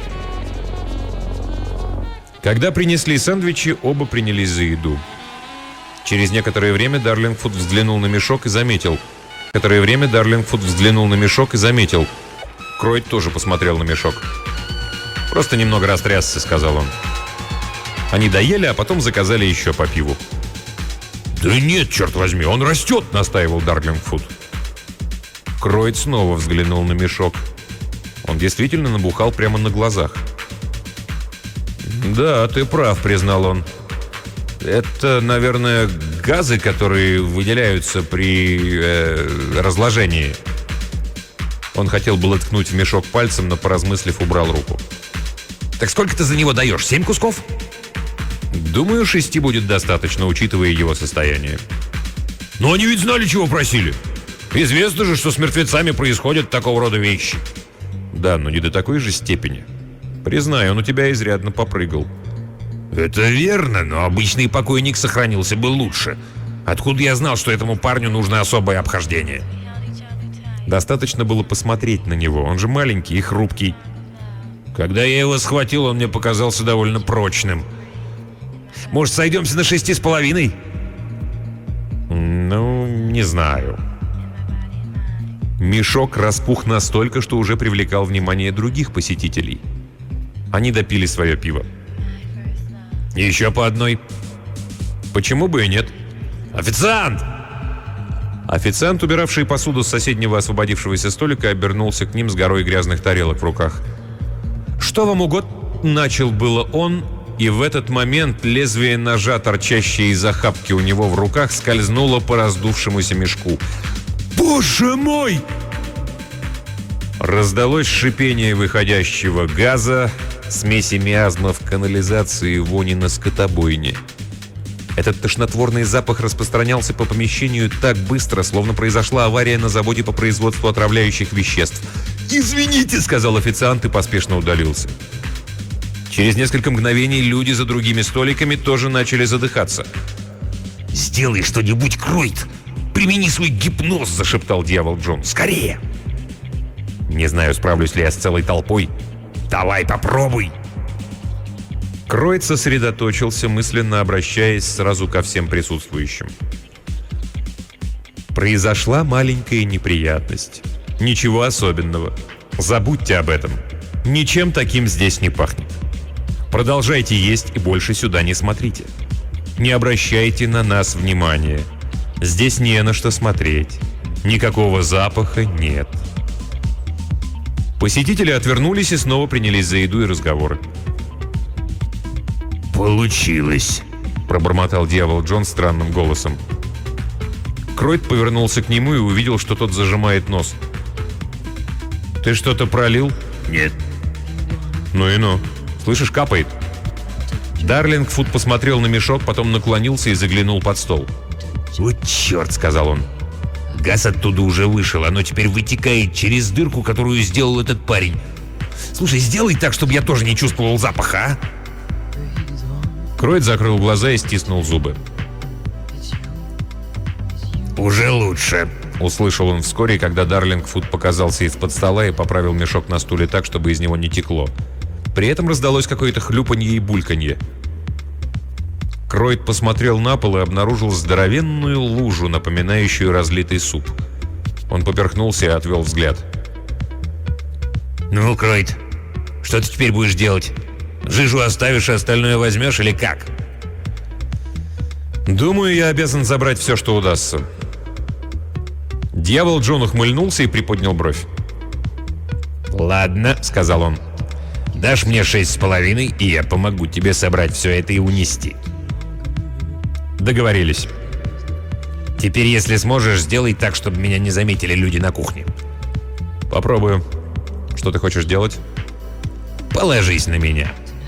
Когда принесли сэндвичи, оба принялись за еду. Через некоторое время Дарлингфуд взглянул на мешок и заметил. Кроид тоже посмотрел на мешок. «Просто немного растрясся», — сказал он. Они доели, а потом заказали еще по пиву. «Да нет, черт возьми, он растет!» — настаивал Дарлингфуд. Кроид снова взглянул на мешок. Он действительно набухал прямо на глазах. «Да, ты прав», — признал он. «Это, наверное, газы, которые выделяются при разложении». Он хотел было ткнуть в мешок пальцем, но, поразмыслив, убрал руку. «Так сколько ты за него даешь? 7 кусков?» «Думаю, 6 будет достаточно, учитывая его состояние». «Но они ведь знали, чего просили. Известно же, что с мертвецами происходят такого рода вещи». «Да, но не до такой же степени. Признаю, он у тебя изрядно попрыгал». «Это верно, но обычный покойник сохранился бы лучше. Откуда я знал, что этому парню нужно особое обхождение?» «Достаточно было посмотреть на него. Он же маленький и хрупкий». «Когда я его схватил, он мне показался довольно прочным. Может, сойдемся на 6,5?» «Ну, не знаю». Мешок распух настолько, что уже привлекал внимание других посетителей. Они допили свое пиво. «Еще по одной». «Почему бы и нет?» «Официант!» Официант, убиравший посуду с соседнего освободившегося столика, обернулся к ним с горой грязных тарелок в руках. «Что вам угодно?» — начал было он, и в этот момент лезвие ножа, торчащее из охапки у него в руках, скользнуло по раздувшемуся мешку. «Боже мой!» Раздалось шипение выходящего газа, смеси миазмов канализации и вони на скотобойне. Этот тошнотворный запах распространялся по помещению так быстро, словно произошла авария на заводе по производству отравляющих веществ. «Извините», — сказал официант и поспешно удалился. Через несколько мгновений люди за другими столиками тоже начали задыхаться. «Сделай что-нибудь, Кроид! Примени свой гипноз!» — зашептал дьявол Джон. «Скорее!» «Не знаю, справлюсь ли я с целой толпой». «Давай, попробуй!» Кроид сосредоточился, мысленно обращаясь сразу ко всем присутствующим. Произошла маленькая неприятность. Ничего особенного. Забудьте об этом. Ничем таким здесь не пахнет. Продолжайте есть и больше сюда не смотрите. Не обращайте на нас внимания. Здесь не на что смотреть. Никакого запаха нет. Посетители отвернулись и снова принялись за еду и разговоры. «Получилось», — пробормотал дьявол Джон странным голосом. Кройт повернулся к нему и увидел, что тот зажимает нос. «Ты что-то пролил?» «Нет». «Ну и ну. Слышишь, капает». Дарлингфуд посмотрел на мешок, потом наклонился и заглянул под стол. «Вот черт», — сказал он. «Газ оттуда уже вышел, оно теперь вытекает через дырку, которую сделал этот парень. Слушай, сделай так, чтобы я тоже не чувствовал запаха, а?» Кройт закрыл глаза и стиснул зубы. «Уже лучше», — услышал он вскоре, когда Дарлингфуд показался из-под стола и поправил мешок на стуле так, чтобы из него не текло. При этом раздалось какое-то хлюпанье и бульканье. Кройт посмотрел на пол и обнаружил здоровенную лужу, напоминающую разлитый суп. Он поперхнулся и отвел взгляд. «Ну, Кройт, что ты теперь будешь делать? Жижу оставишь, а остальное возьмешь или как?» «Думаю, я обязан забрать все, что удастся». Дьявол Джон ухмыльнулся и приподнял бровь. «Ладно», — сказал он. «Дашь мне 6,5, и я помогу тебе собрать все это и унести». Договорились. «Теперь, если сможешь, сделай так, чтобы меня не заметили люди на кухне». «Попробую. Что ты хочешь делать?» «Положись на меня».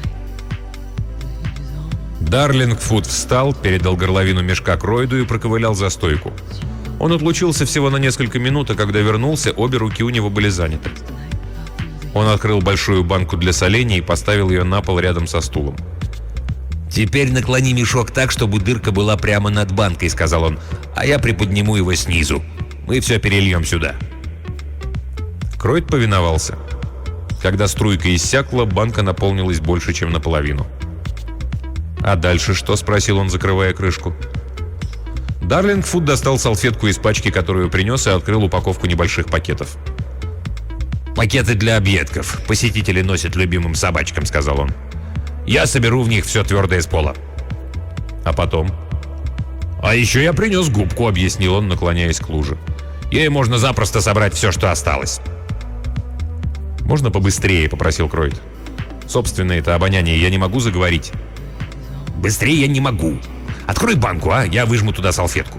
Дарлингфуд встал, передал горловину мешка Кройду и проковылял за стойку. Он отлучился всего на несколько минут, а когда вернулся, обе руки у него были заняты. Он открыл большую банку для солений и поставил ее на пол рядом со стулом. «Теперь наклони мешок так, чтобы дырка была прямо над банкой», — сказал он, «а я приподниму его снизу. Мы все перельем сюда». Кройт повиновался. Когда струйка иссякла, банка наполнилась больше, чем наполовину. «А дальше что?» — спросил он, закрывая крышку. Дарлингфуд достал салфетку из пачки, которую принес, и открыл упаковку небольших пакетов. «Пакеты для объедков. Посетители носят любимым собачкам», — сказал он. «Я соберу в них все твердое с пола». «А потом?» «А еще я принес губку», — объяснил он, наклоняясь к луже. «Ей можно запросто собрать все, что осталось». «Можно побыстрее?» — попросил Кройт. «Собственное это обоняние я не могу заговорить». «Быстрее я не могу. Открой банку, а? Я выжму туда салфетку».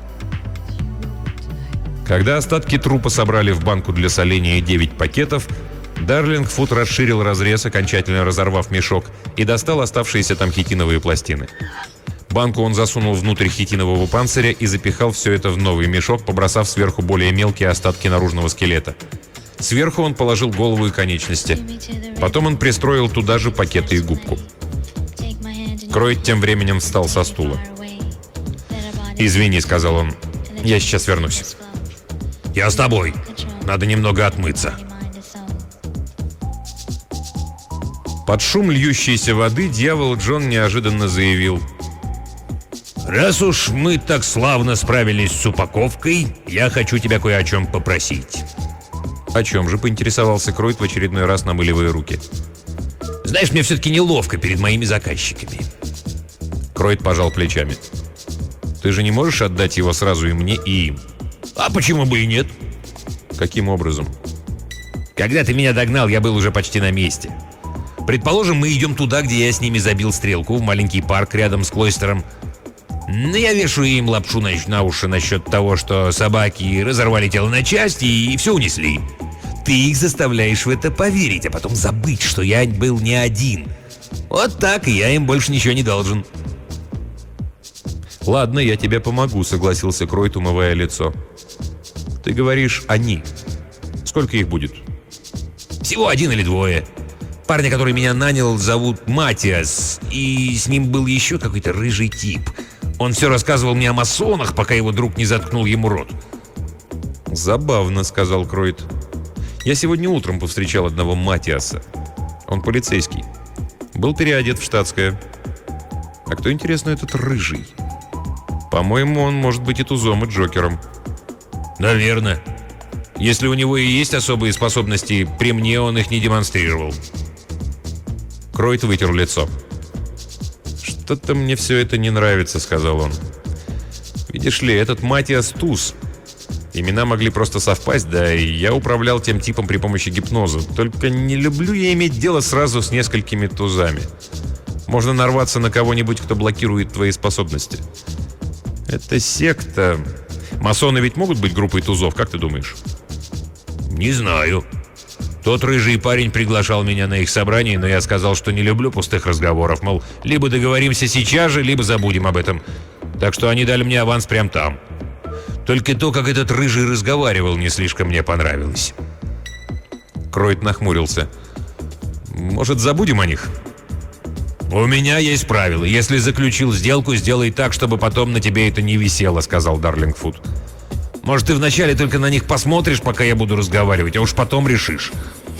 Когда остатки трупа собрали в банку для соления 9 пакетов, Дарлингфуд расширил разрез, окончательно разорвав мешок, и достал оставшиеся там хитиновые пластины. Банку он засунул внутрь хитинового панциря и запихал все это в новый мешок, побросав сверху более мелкие остатки наружного скелета. Сверху он положил голову и конечности. Потом он пристроил туда же пакеты и губку. Кройт тем временем встал со стула. «Извини», — сказал он, — «я сейчас вернусь». «Я с тобой. Надо немного отмыться». Под шум льющейся воды дьявол Джон неожиданно заявил: «Раз уж мы так славно справились с упаковкой, я хочу тебя кое о чем попросить». «О чем же?» — поинтересовался Кройт, в очередной раз намыливая руки. «Знаешь, мне все-таки неловко перед моими заказчиками». Кройт пожал плечами. «Ты же не можешь отдать его сразу и мне, и им?» «А почему бы и нет?» «Каким образом?» «Когда ты меня догнал, я был уже почти на месте. Предположим, мы идем туда, где я с ними забил стрелку, в маленький парк рядом с Клойстером. Но я вешаю им лапшу на уши насчет того, что собаки разорвали тело на части и все унесли. Ты их заставляешь в это поверить, а потом забыть, что я был не один. Вот так, и я им больше ничего не должен». «Ладно, я тебе помогу», — согласился Кройт, умывая лицо. «Ты говоришь «они». Сколько их будет?» «Всего 1 или 2. Парня, который меня нанял, зовут Матиас, и с ним был еще какой-то рыжий тип. Он все рассказывал мне о масонах, пока его друг не заткнул ему рот». «Забавно», — сказал Кройт. «Я сегодня утром повстречал одного Матиаса. Он полицейский. Был переодет в штатское. А кто, интересно, этот рыжий? По-моему, он может быть и Тузом, и Джокером». «Наверное. Если у него и есть особые способности, при мне он их не демонстрировал». Кройт вытер лицо. «Что-то мне все это не нравится», — сказал он. «Видишь ли, этот Матиас Туз. Имена могли просто совпасть, да и я управлял тем типом при помощи гипноза. Только не люблю я иметь дело сразу с несколькими тузами. Можно нарваться на кого-нибудь, кто блокирует твои способности. Это секта. Масоны ведь могут быть группой тузов, как ты думаешь? Не знаю. Тот рыжий парень приглашал меня на их собрание, но я сказал, что не люблю пустых разговоров. Мол, либо договоримся сейчас же, либо забудем об этом. Так что они дали мне аванс прямо там. Только то, как этот рыжий разговаривал, не слишком мне понравилось. Кройт нахмурился. Может, забудем о них? «У меня есть правило. Если заключил сделку, сделай так, чтобы потом на тебе это не висело», — сказал Дарлингфуд. «Может, ты вначале только на них посмотришь, пока я буду разговаривать, а уж потом решишь».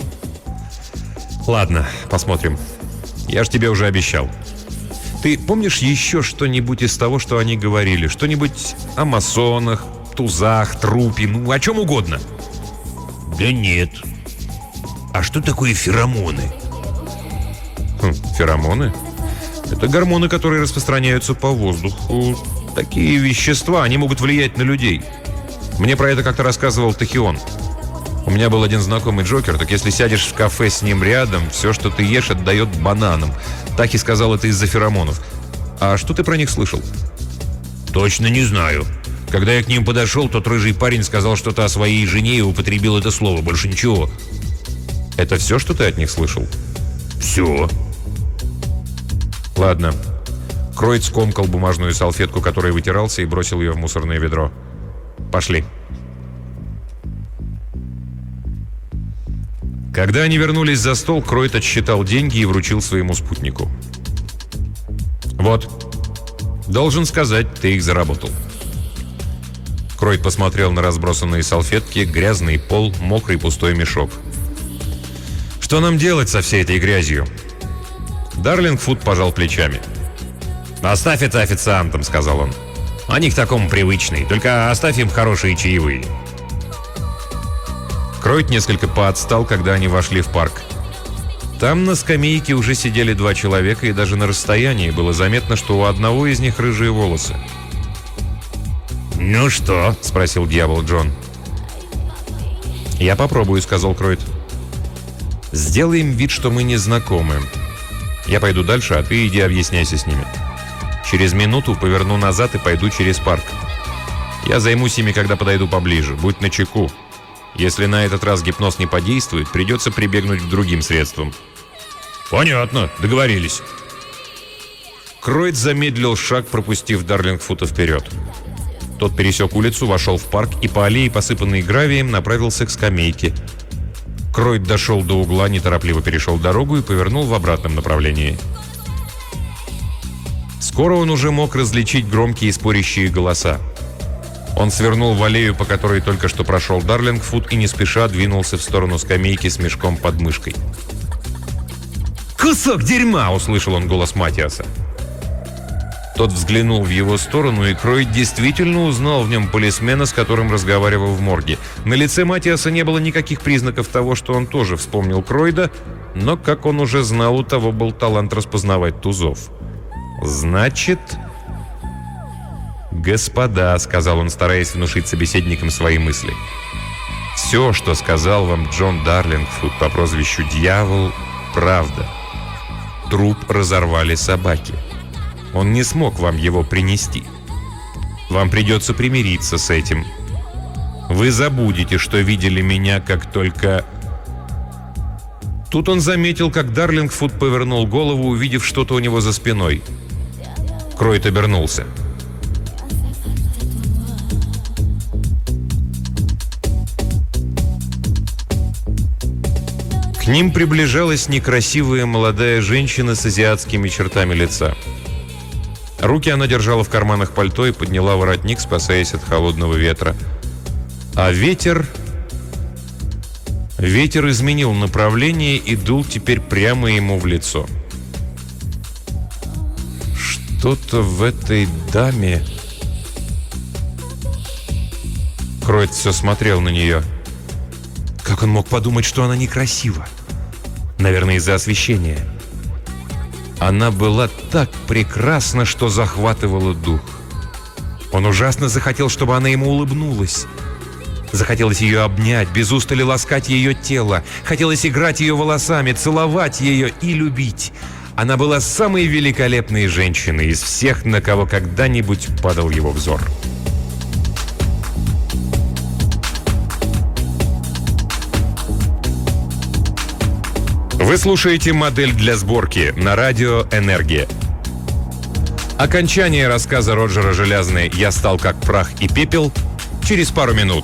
Ладно, посмотрим. Я ж тебе уже обещал. Ты помнишь еще что-нибудь из того, что они говорили? Что-нибудь о масонах, тузах, трупе, ну, о чем угодно? Да нет. А что такое феромоны? Феромоны? Это гормоны, которые распространяются по воздуху. Такие вещества, они могут влиять на людей. Мне про это как-то рассказывал Тахион. У меня был один знакомый Джокер, так если сядешь в кафе с ним рядом, все, что ты ешь, отдает бананам. Тахи сказал, это из-за феромонов. А что ты про них слышал? Точно не знаю. Когда я к ним подошел, тот рыжий парень сказал что-то о своей жене и употребил это слово. Больше ничего. Это все, что ты от них слышал? Все. Ладно. Кройт скомкал бумажную салфетку, которой вытирался, и бросил ее в мусорное ведро. Пошли. Когда они вернулись за стол, Кройт отсчитал деньги и вручил своему спутнику. «Вот. Должен сказать, ты их заработал». Кройт посмотрел на разбросанные салфетки, грязный пол, мокрый пустой мешок. «Что нам делать со всей этой грязью?» Дарлингфуд пожал плечами. «Оставь это официантам», — сказал он. «Они к такому привычные, только оставь им хорошие чаевые». Кройт несколько поотстал, когда они вошли в парк. Там на скамейке уже сидели 2 человека, и даже на расстоянии было заметно, что у одного из них рыжие волосы. «Ну что?» — спросил дьявол Джон. «Я попробую», — сказал Кройт. «Сделаем вид, что мы не знакомы. Я пойду дальше, а ты иди объясняйся с ними. Через минуту поверну назад и пойду через парк. Я займусь ими, когда подойду поближе. Будь начеку. Если на этот раз гипноз не подействует, придется прибегнуть к другим средствам». «Понятно, договорились». Кройт замедлил шаг, пропустив Дарлингфута вперед. Тот пересек улицу, вошел в парк и по аллее, посыпанной гравием, направился к скамейке. Кройт дошел до угла, неторопливо перешел дорогу и повернул в обратном направлении. Скоро он уже мог различить громкие спорящие голоса. Он свернул в аллею, по которой только что прошел Дарлингфуд, и не спеша двинулся в сторону скамейки с мешком под мышкой. «Кусок дерьма!» — услышал он голос Матиаса. Тот взглянул в его сторону, и Кройт действительно узнал в нем полисмена, с которым разговаривал в морге. На лице Матиаса не было никаких признаков того, что он тоже вспомнил Кройда, но, как он уже знал, у того был талант распознавать тузов. «Значит...» «Господа», — сказал он, стараясь внушить собеседникам свои мысли, «все, что сказал вам Джон Дарлингфуд по прозвищу Дьявол, правда. Труп разорвали собаки. Он не смог вам его принести. Вам придется примириться с этим. Вы забудете, что видели меня, как только...» Тут он заметил, как Дарлингфуд повернул голову, увидев что-то у него за спиной. Кройт обернулся. К ним приближалась некрасивая молодая женщина с азиатскими чертами лица. Руки она держала в карманах пальто и подняла воротник, спасаясь от холодного ветра. А ветер изменил направление и дул теперь прямо ему в лицо. Что-то в этой даме... Кройт все смотрел на нее. Как он мог подумать, что она некрасива? Наверное, из-за освещения. Она была так прекрасна, что захватывала дух. Он ужасно захотел, чтобы она ему улыбнулась. Захотелось ее обнять, без устали ласкать ее тело. Хотелось играть ее волосами, целовать ее и любить. Она была самой великолепной женщиной из всех, на кого когда-нибудь падал его взор. Вы слушаете «Модель для сборки» на радио «Энергия». Окончание рассказа Роджера Желязной «Я стал как прах и пепел» через пару минут.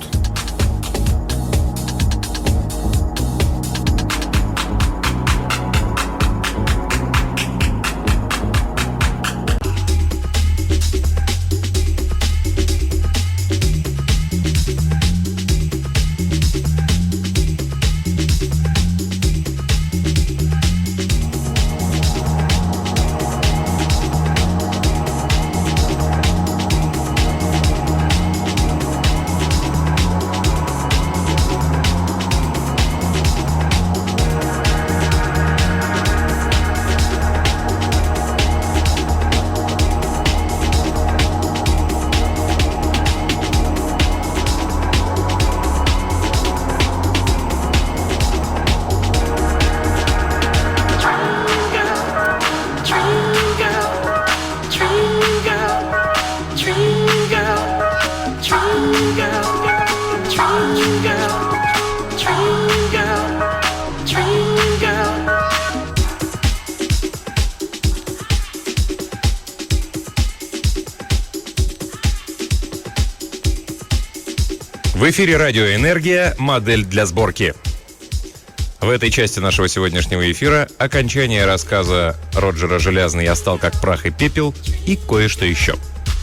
В эфире радио «Энергия», модель для сборки. В этой части нашего сегодняшнего эфира окончание рассказа Роджера Желязной «Я стал как прах и пепел» и кое-что еще.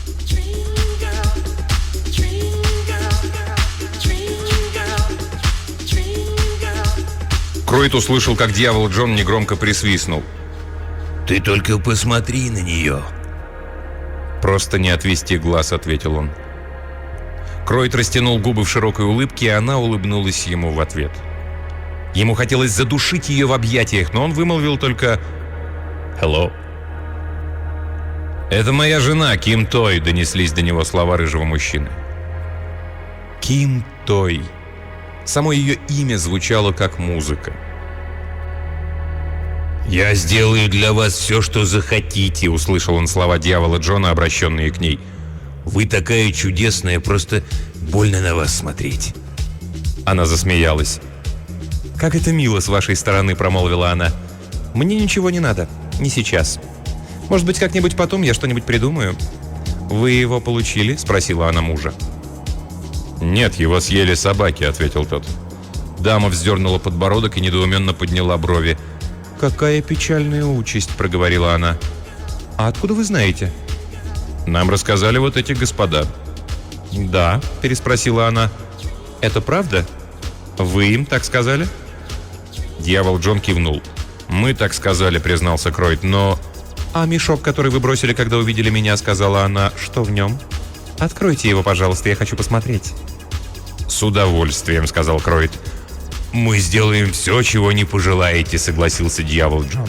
Кройт услышал, как дьявол Джон негромко присвистнул. «Ты только посмотри на нее!» «Просто не отвести глаз», — ответил он. Кройт растянул губы в широкой улыбке, и она улыбнулась ему в ответ. Ему хотелось задушить ее в объятиях, но он вымолвил только «Hello». «Это моя жена, Ким Той», — донеслись до него слова рыжего мужчины. Ким Той. Само ее имя звучало как музыка. «Я сделаю для вас все, что захотите», — услышал он слова дьявола Джона, обращенные к ней. «Вы такая чудесная, просто больно на вас смотреть». Она засмеялась. «Как это мило с вашей стороны», — промолвила она. «Мне ничего не надо, не сейчас. Может быть, как-нибудь потом я что-нибудь придумаю». «Вы его получили?» — спросила она мужа. «Нет, его съели собаки», — ответил тот. Дама вздернула подбородок и недоуменно подняла брови. «Какая печальная участь», — проговорила она. «А откуда вы знаете?» «Нам рассказали вот эти господа». «Да», — переспросила она. «Это правда? Вы им так сказали?» Дьявол Джон кивнул. «Мы так сказали», — признался Кройт, «но...» «А мешок, который вы бросили, когда увидели меня», — сказала она, — «что в нем? Откройте его, пожалуйста, я хочу посмотреть». «С удовольствием», — сказал Кройт. «Мы сделаем все, чего не пожелаете», — согласился дьявол Джон.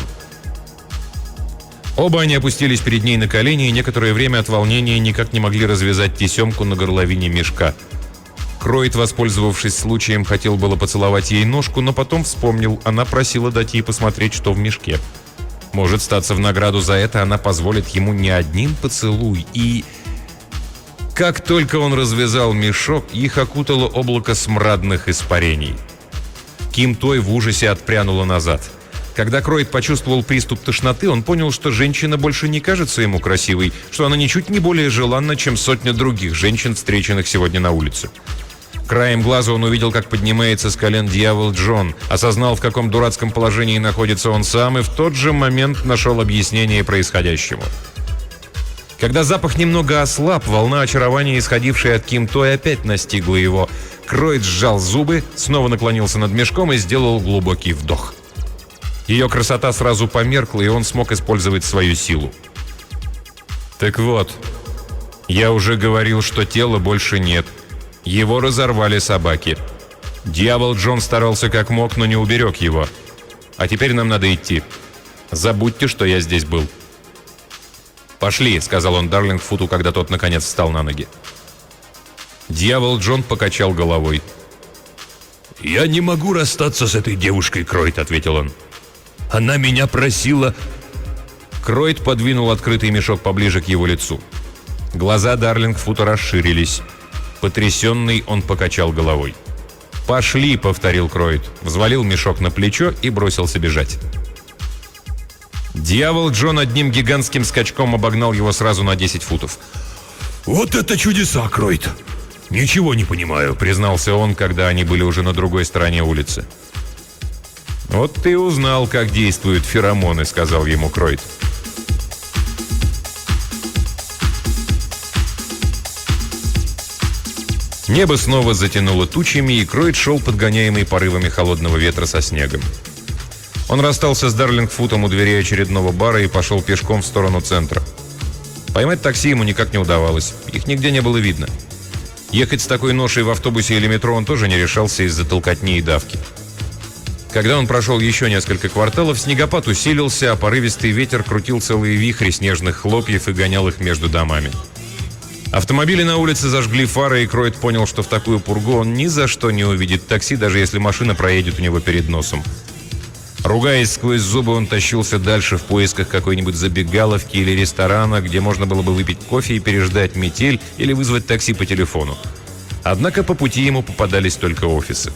Оба они опустились перед ней на колени и некоторое время от волнения никак не могли развязать тесемку на горловине мешка. Кройт, воспользовавшись случаем, хотел было поцеловать ей ножку, но потом вспомнил, она просила дать ей посмотреть, что в мешке. Может, статься в награду за это она позволит ему не один поцелуй, и... Как только он развязал мешок, их окутало облако смрадных испарений. Ким Той в ужасе отпрянула назад. Когда Кройт почувствовал приступ тошноты, он понял, что женщина больше не кажется ему красивой, что она ничуть не более желанна, чем сотня других женщин, встреченных сегодня на улице. Краем глаза он увидел, как поднимается с колен дьявол Джон, осознал, в каком дурацком положении находится он сам, и в тот же момент нашел объяснение происходящему. Когда запах немного ослаб, волна очарования, исходившая от Ким Той, опять настигла его. Кройт сжал зубы, снова наклонился над мешком и сделал глубокий вдох. Ее красота сразу померкла, и он смог использовать свою силу. «Так вот, я уже говорил, что тела больше нет. Его разорвали собаки. Дьявол Джон старался как мог, но не уберег его. А теперь нам надо идти. Забудьте, что я здесь был». «Пошли», — сказал он Дарлингфуту, когда тот наконец встал на ноги. Дьявол Джон покачал головой. «Я не могу расстаться с этой девушкой, Кройт», — ответил он. «Она меня просила...» Кройт подвинул открытый мешок поближе к его лицу. Глаза Дарлингфута расширились. Потрясенный, он покачал головой. «Пошли», — повторил Кройт, взвалил мешок на плечо и бросился бежать. Дьявол Джон одним гигантским скачком обогнал его сразу на 10 футов. «Вот это чудеса, Кройт! Ничего не понимаю», — признался он, когда они были уже на другой стороне улицы. «Вот ты узнал, как действуют феромоны», — сказал ему Кройт. Небо снова затянуло тучами, и Кройт шел, подгоняемый порывами холодного ветра со снегом. Он расстался с Дарлингфутом у дверей очередного бара и пошел пешком в сторону центра. Поймать такси ему никак не удавалось, их нигде не было видно. Ехать с такой ношей в автобусе или метро он тоже не решался из-за толкотни и давки. Когда он прошел еще несколько кварталов, снегопад усилился, а порывистый ветер крутил целые вихри снежных хлопьев и гонял их между домами. Автомобили на улице зажгли фары, и Кройт понял, что в такую пургу он ни за что не увидит такси, даже если машина проедет у него перед носом. Ругаясь сквозь зубы, он тащился дальше в поисках какой-нибудь забегаловки или ресторана, где можно было бы выпить кофе и переждать метель или вызвать такси по телефону. Однако по пути ему попадались только офисы.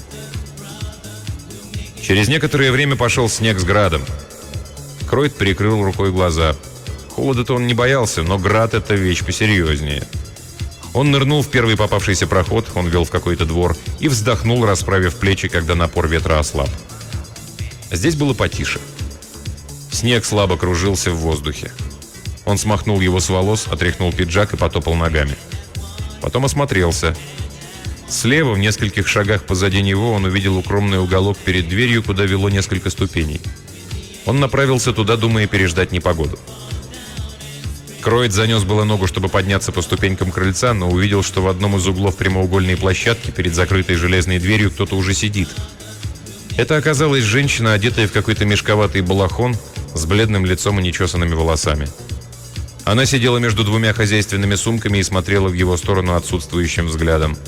Через некоторое время пошел снег с градом. Кройт прикрыл рукой глаза. Холода-то он не боялся, но град — это вещь посерьезнее. Он нырнул в первый попавшийся проход, он вел в какой-то двор, и вздохнул, расправив плечи, когда напор ветра ослаб. Здесь было потише. Снег слабо кружился в воздухе. Он смахнул его с волос, отряхнул пиджак и потопал ногами. Потом осмотрелся. Слева, в нескольких шагах позади него, он увидел укромный уголок перед дверью, куда вело несколько ступеней. Он направился туда, думая переждать непогоду. Кройт занес было ногу, чтобы подняться по ступенькам крыльца, но увидел, что в одном из углов прямоугольной площадки перед закрытой железной дверью кто-то уже сидит. Это оказалась женщина, одетая в какой-то мешковатый балахон, с бледным лицом и нечесанными волосами. Она сидела между двумя хозяйственными сумками и смотрела в его сторону отсутствующим взглядом.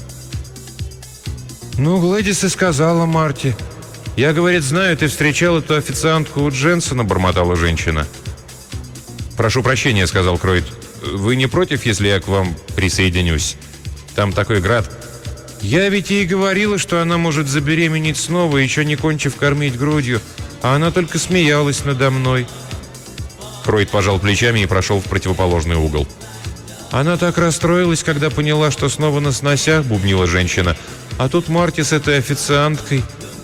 «Ну, Глэдис и сказала Марти. Я, говорит, знаю, ты встречал эту официантку у Дженсона», — бормотала женщина. «Прошу прощения», — сказал Кройт. «Вы не против, если я к вам присоединюсь? Там такой град». «Я ведь ей говорила, что она может забеременеть снова, еще не кончив кормить грудью, а она только смеялась надо мной». Кройт пожал плечами и прошел в противоположный угол. «Она так расстроилась, когда поняла, что снова на сносях», — бубнила женщина. «А тут Марти с этой официанткой».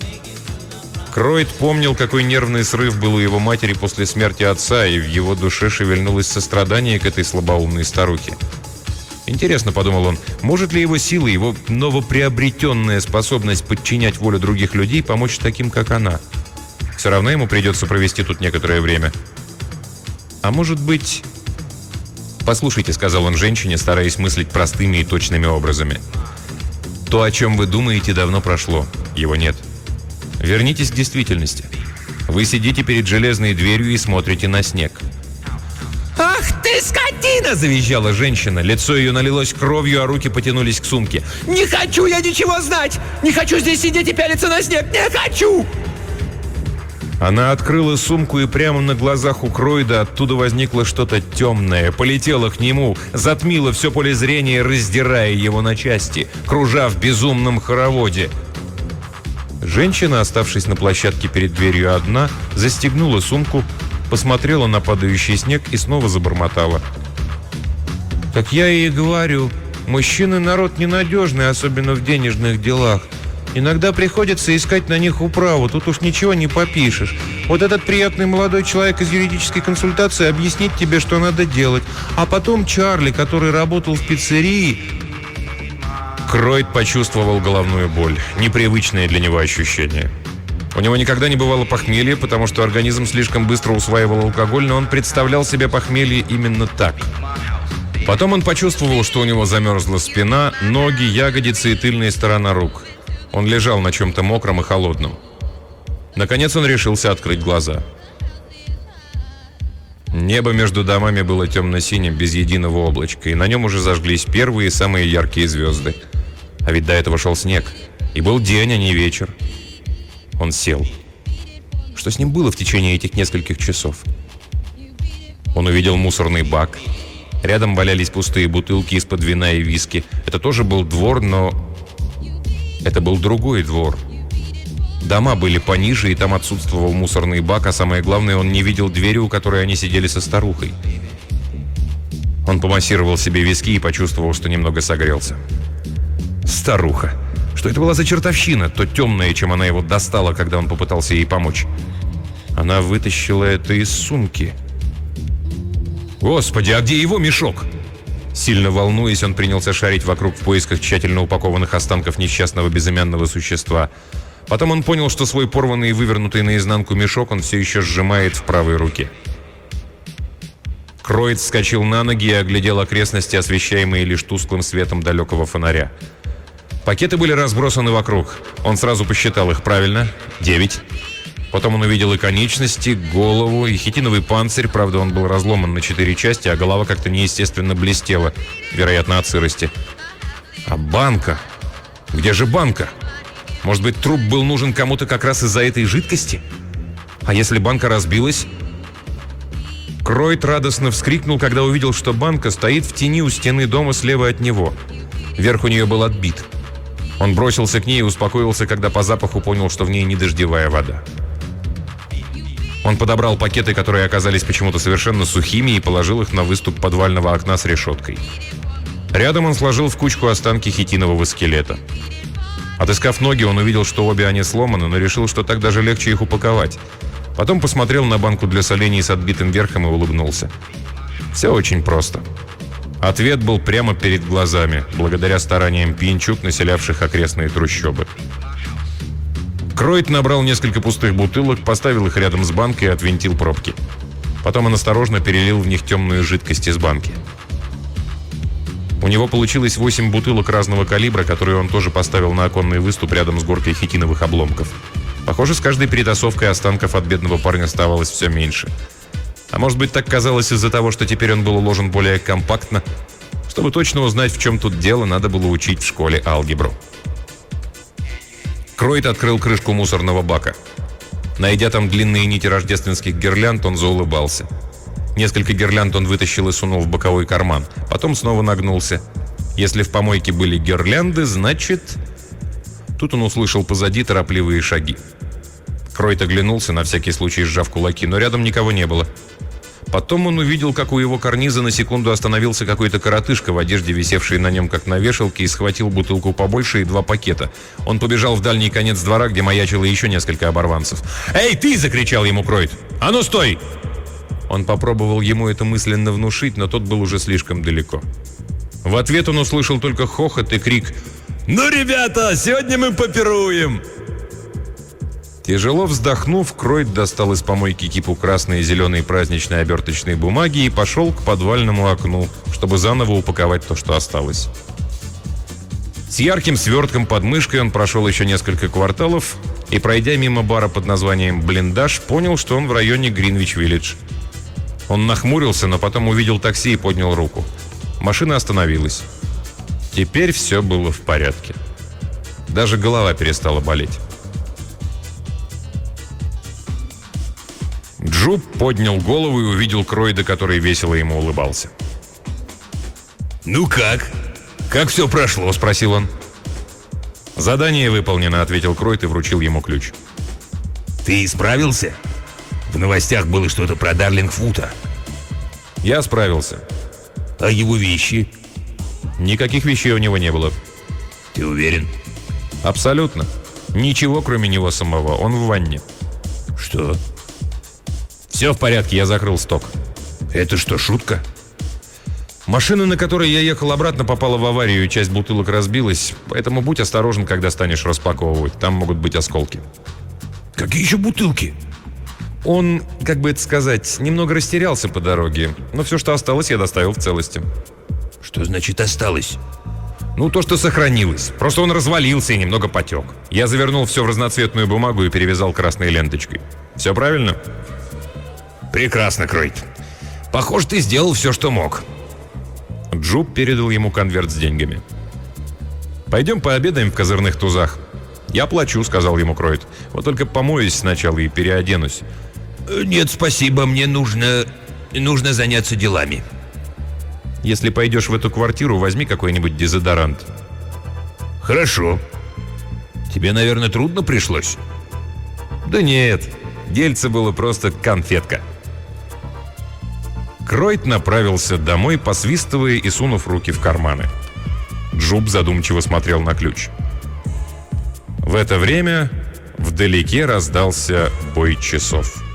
Кройт помнил, какой нервный срыв был у его матери после смерти отца, и в его душе шевельнулось сострадание к этой слабоумной старухе. Интересно, подумал он, может ли его сила, его новоприобретенная способность подчинять волю других людей помочь таким, как она? Все равно ему придется провести тут некоторое время. А может быть... «Послушайте», — сказал он женщине, стараясь мыслить простыми и точными образами. «То, о чем вы думаете, давно прошло. Его нет. Вернитесь к действительности. Вы сидите перед железной дверью и смотрите на снег». «Ах ты, скотина!» — завизжала женщина. Лицо ее налилось кровью, а руки потянулись к сумке. «Не хочу я ничего знать! Не хочу здесь сидеть и пялиться на снег! Не хочу!» Она открыла сумку, и прямо на глазах у Кройда оттуда возникло что-то темное, полетело к нему, затмило все поле зрения, раздирая его на части, кружа в безумном хороводе. Женщина, оставшись на площадке перед дверью одна, застегнула сумку, посмотрела на падающий снег и снова забормотала. «Так я ей говорю, мужчины народ ненадежный, особенно в денежных делах. Иногда приходится искать на них управу, тут уж ничего не попишешь. Вот этот приятный молодой человек из юридической консультации объяснит тебе, что надо делать. А потом Чарли, который работал в пиццерии...» Кройд почувствовал головную боль, непривычное для него ощущение. У него никогда не бывало похмелья, потому что организм слишком быстро усваивал алкоголь, но он представлял себе похмелье именно так. Потом он почувствовал, что у него замерзла спина, ноги, ягодицы и тыльная сторона рук. Он лежал на чем-то мокром и холодном. Наконец он решился открыть глаза. Небо между домами было темно-синим, без единого облачка, и на нем уже зажглись первые самые яркие звезды. А ведь до этого шел снег. И был день, а не вечер. Он сел. Что с ним было в течение этих нескольких часов? Он увидел мусорный бак. Рядом валялись пустые бутылки из-под вина и виски. Это тоже был двор, но это был другой двор. Дома были пониже, и там отсутствовал мусорный бак, а самое главное, он не видел двери, у которой они сидели со старухой. Он помассировал себе виски и почувствовал, что немного согрелся. Старуха. Что это была за чертовщина, то темное, чем она его достала, когда он попытался ей помочь? Она вытащила это из сумки. Господи, а где его мешок? Сильно волнуясь, он принялся шарить вокруг в поисках тщательно упакованных останков несчастного безымянного существа. Потом он понял, что свой порванный и вывернутый наизнанку мешок он все еще сжимает в правой руке. Кроид вскочил на ноги и оглядел окрестности, освещаемые лишь тусклым светом далекого фонаря. Пакеты были разбросаны вокруг. Он сразу посчитал их правильно. 9. Потом он увидел и конечности, голову, и хитиновый панцирь. Правда, он был разломан на 4 части, а голова как-то неестественно блестела. Вероятно, от сырости. А банка? Где же банка? Может быть, труп был нужен кому-то как раз из-за этой жидкости? А если банка разбилась? Кроид радостно вскрикнул, когда увидел, что банка стоит в тени у стены дома слева от него. Верх у нее был отбит. Он бросился к ней и успокоился, когда по запаху понял, что в ней не дождевая вода. Он подобрал пакеты, которые оказались почему-то совершенно сухими, и положил их на выступ подвального окна с решеткой. Рядом он сложил в кучку останки хитинового скелета. Отыскав ноги, он увидел, что обе они сломаны, но решил, что так даже легче их упаковать. Потом посмотрел на банку для солений с отбитым верхом и улыбнулся. Все очень просто. Ответ был прямо перед глазами, благодаря стараниям пьянчук, населявших окрестные трущобы. Кроид набрал несколько пустых бутылок, поставил их рядом с банкой и отвинтил пробки. Потом он осторожно перелил в них темную жидкость из банки. У него получилось 8 бутылок разного калибра, которые он тоже поставил на оконный выступ рядом с горкой хитиновых обломков. Похоже, с каждой перетасовкой останков от бедного парня оставалось все меньше. А может быть, так казалось из-за того, что теперь он был уложен более компактно. Чтобы точно узнать, в чем тут дело, надо было учить в школе алгебру. Кроид открыл крышку мусорного бака. Найдя там длинные нити рождественских гирлянд, он заулыбался. Несколько гирлянд он вытащил и сунул в боковой карман. Потом снова нагнулся. Если в помойке были гирлянды, значит... Тут он услышал позади торопливые шаги. Кроид оглянулся, на всякий случай сжав кулаки, но рядом никого не было. Потом он увидел, как у его карниза на секунду остановился какой-то коротышка в одежде, висевшей на нем как на вешалке, и схватил бутылку побольше и 2 пакета. Он побежал в дальний конец двора, где маячило еще несколько оборванцев. «Эй, ты!» — закричал ему Кроид. «А ну, стой!» Он попробовал ему это мысленно внушить, но тот был уже слишком далеко. В ответ он услышал только хохот и крик: «Ну, ребята, сегодня мы попируем!» Тяжело вздохнув, Кроид достал из помойки кипу красной и зеленой праздничной оберточной бумаги и пошел к подвальному окну, чтобы заново упаковать то, что осталось. С ярким свертком под мышкой он прошел еще несколько кварталов и, пройдя мимо бара под названием «Блиндаж», понял, что он в районе Гринвич-Виллидж. Он нахмурился, но потом увидел такси и поднял руку. Машина остановилась. Теперь все было в порядке. Даже голова перестала болеть. Джуб поднял голову и увидел Кроида, который весело ему улыбался. «Ну как? Как все прошло?» – спросил он. «Задание выполнено», – ответил Кроид и вручил ему ключ. «Ты справился? В новостях было что-то про Дарлингфута». «Я справился». «А его вещи?» «Никаких вещей у него не было». «Ты уверен?» «Абсолютно. Ничего, кроме него самого. Он в ванне». «Что?» «Все в порядке, я закрыл сток». «Это что, шутка?» «Машина, на которой я ехал обратно, попала в аварию, и часть бутылок разбилась. Поэтому будь осторожен, когда станешь распаковывать. Там могут быть осколки». «Какие еще бутылки?» Он, как бы это сказать, немного растерялся по дороге. Но все, что осталось, я доставил в целости». «Что значит осталось?» «Ну, то, что сохранилось. Просто он развалился и немного потек. Я завернул все в разноцветную бумагу и перевязал красной ленточкой. Все правильно?» «Прекрасно, Кроид. Похоже, ты сделал все, что мог. Джуб передал ему конверт с деньгами. «Пойдем пообедаем в козырных тузах». «Я плачу», — сказал ему Кроид. «Вот только помоюсь сначала и переоденусь». Нет, спасибо, мне нужно заняться делами. «Если пойдешь в эту квартиру, возьми какой-нибудь дезодорант». Хорошо. Тебе, наверное, трудно пришлось? «Да нет, дельце было просто конфетка». Кроид направился домой, посвистывая и сунув руки в карманы. Джуб задумчиво смотрел на ключ. В это время вдалеке раздался бой часов.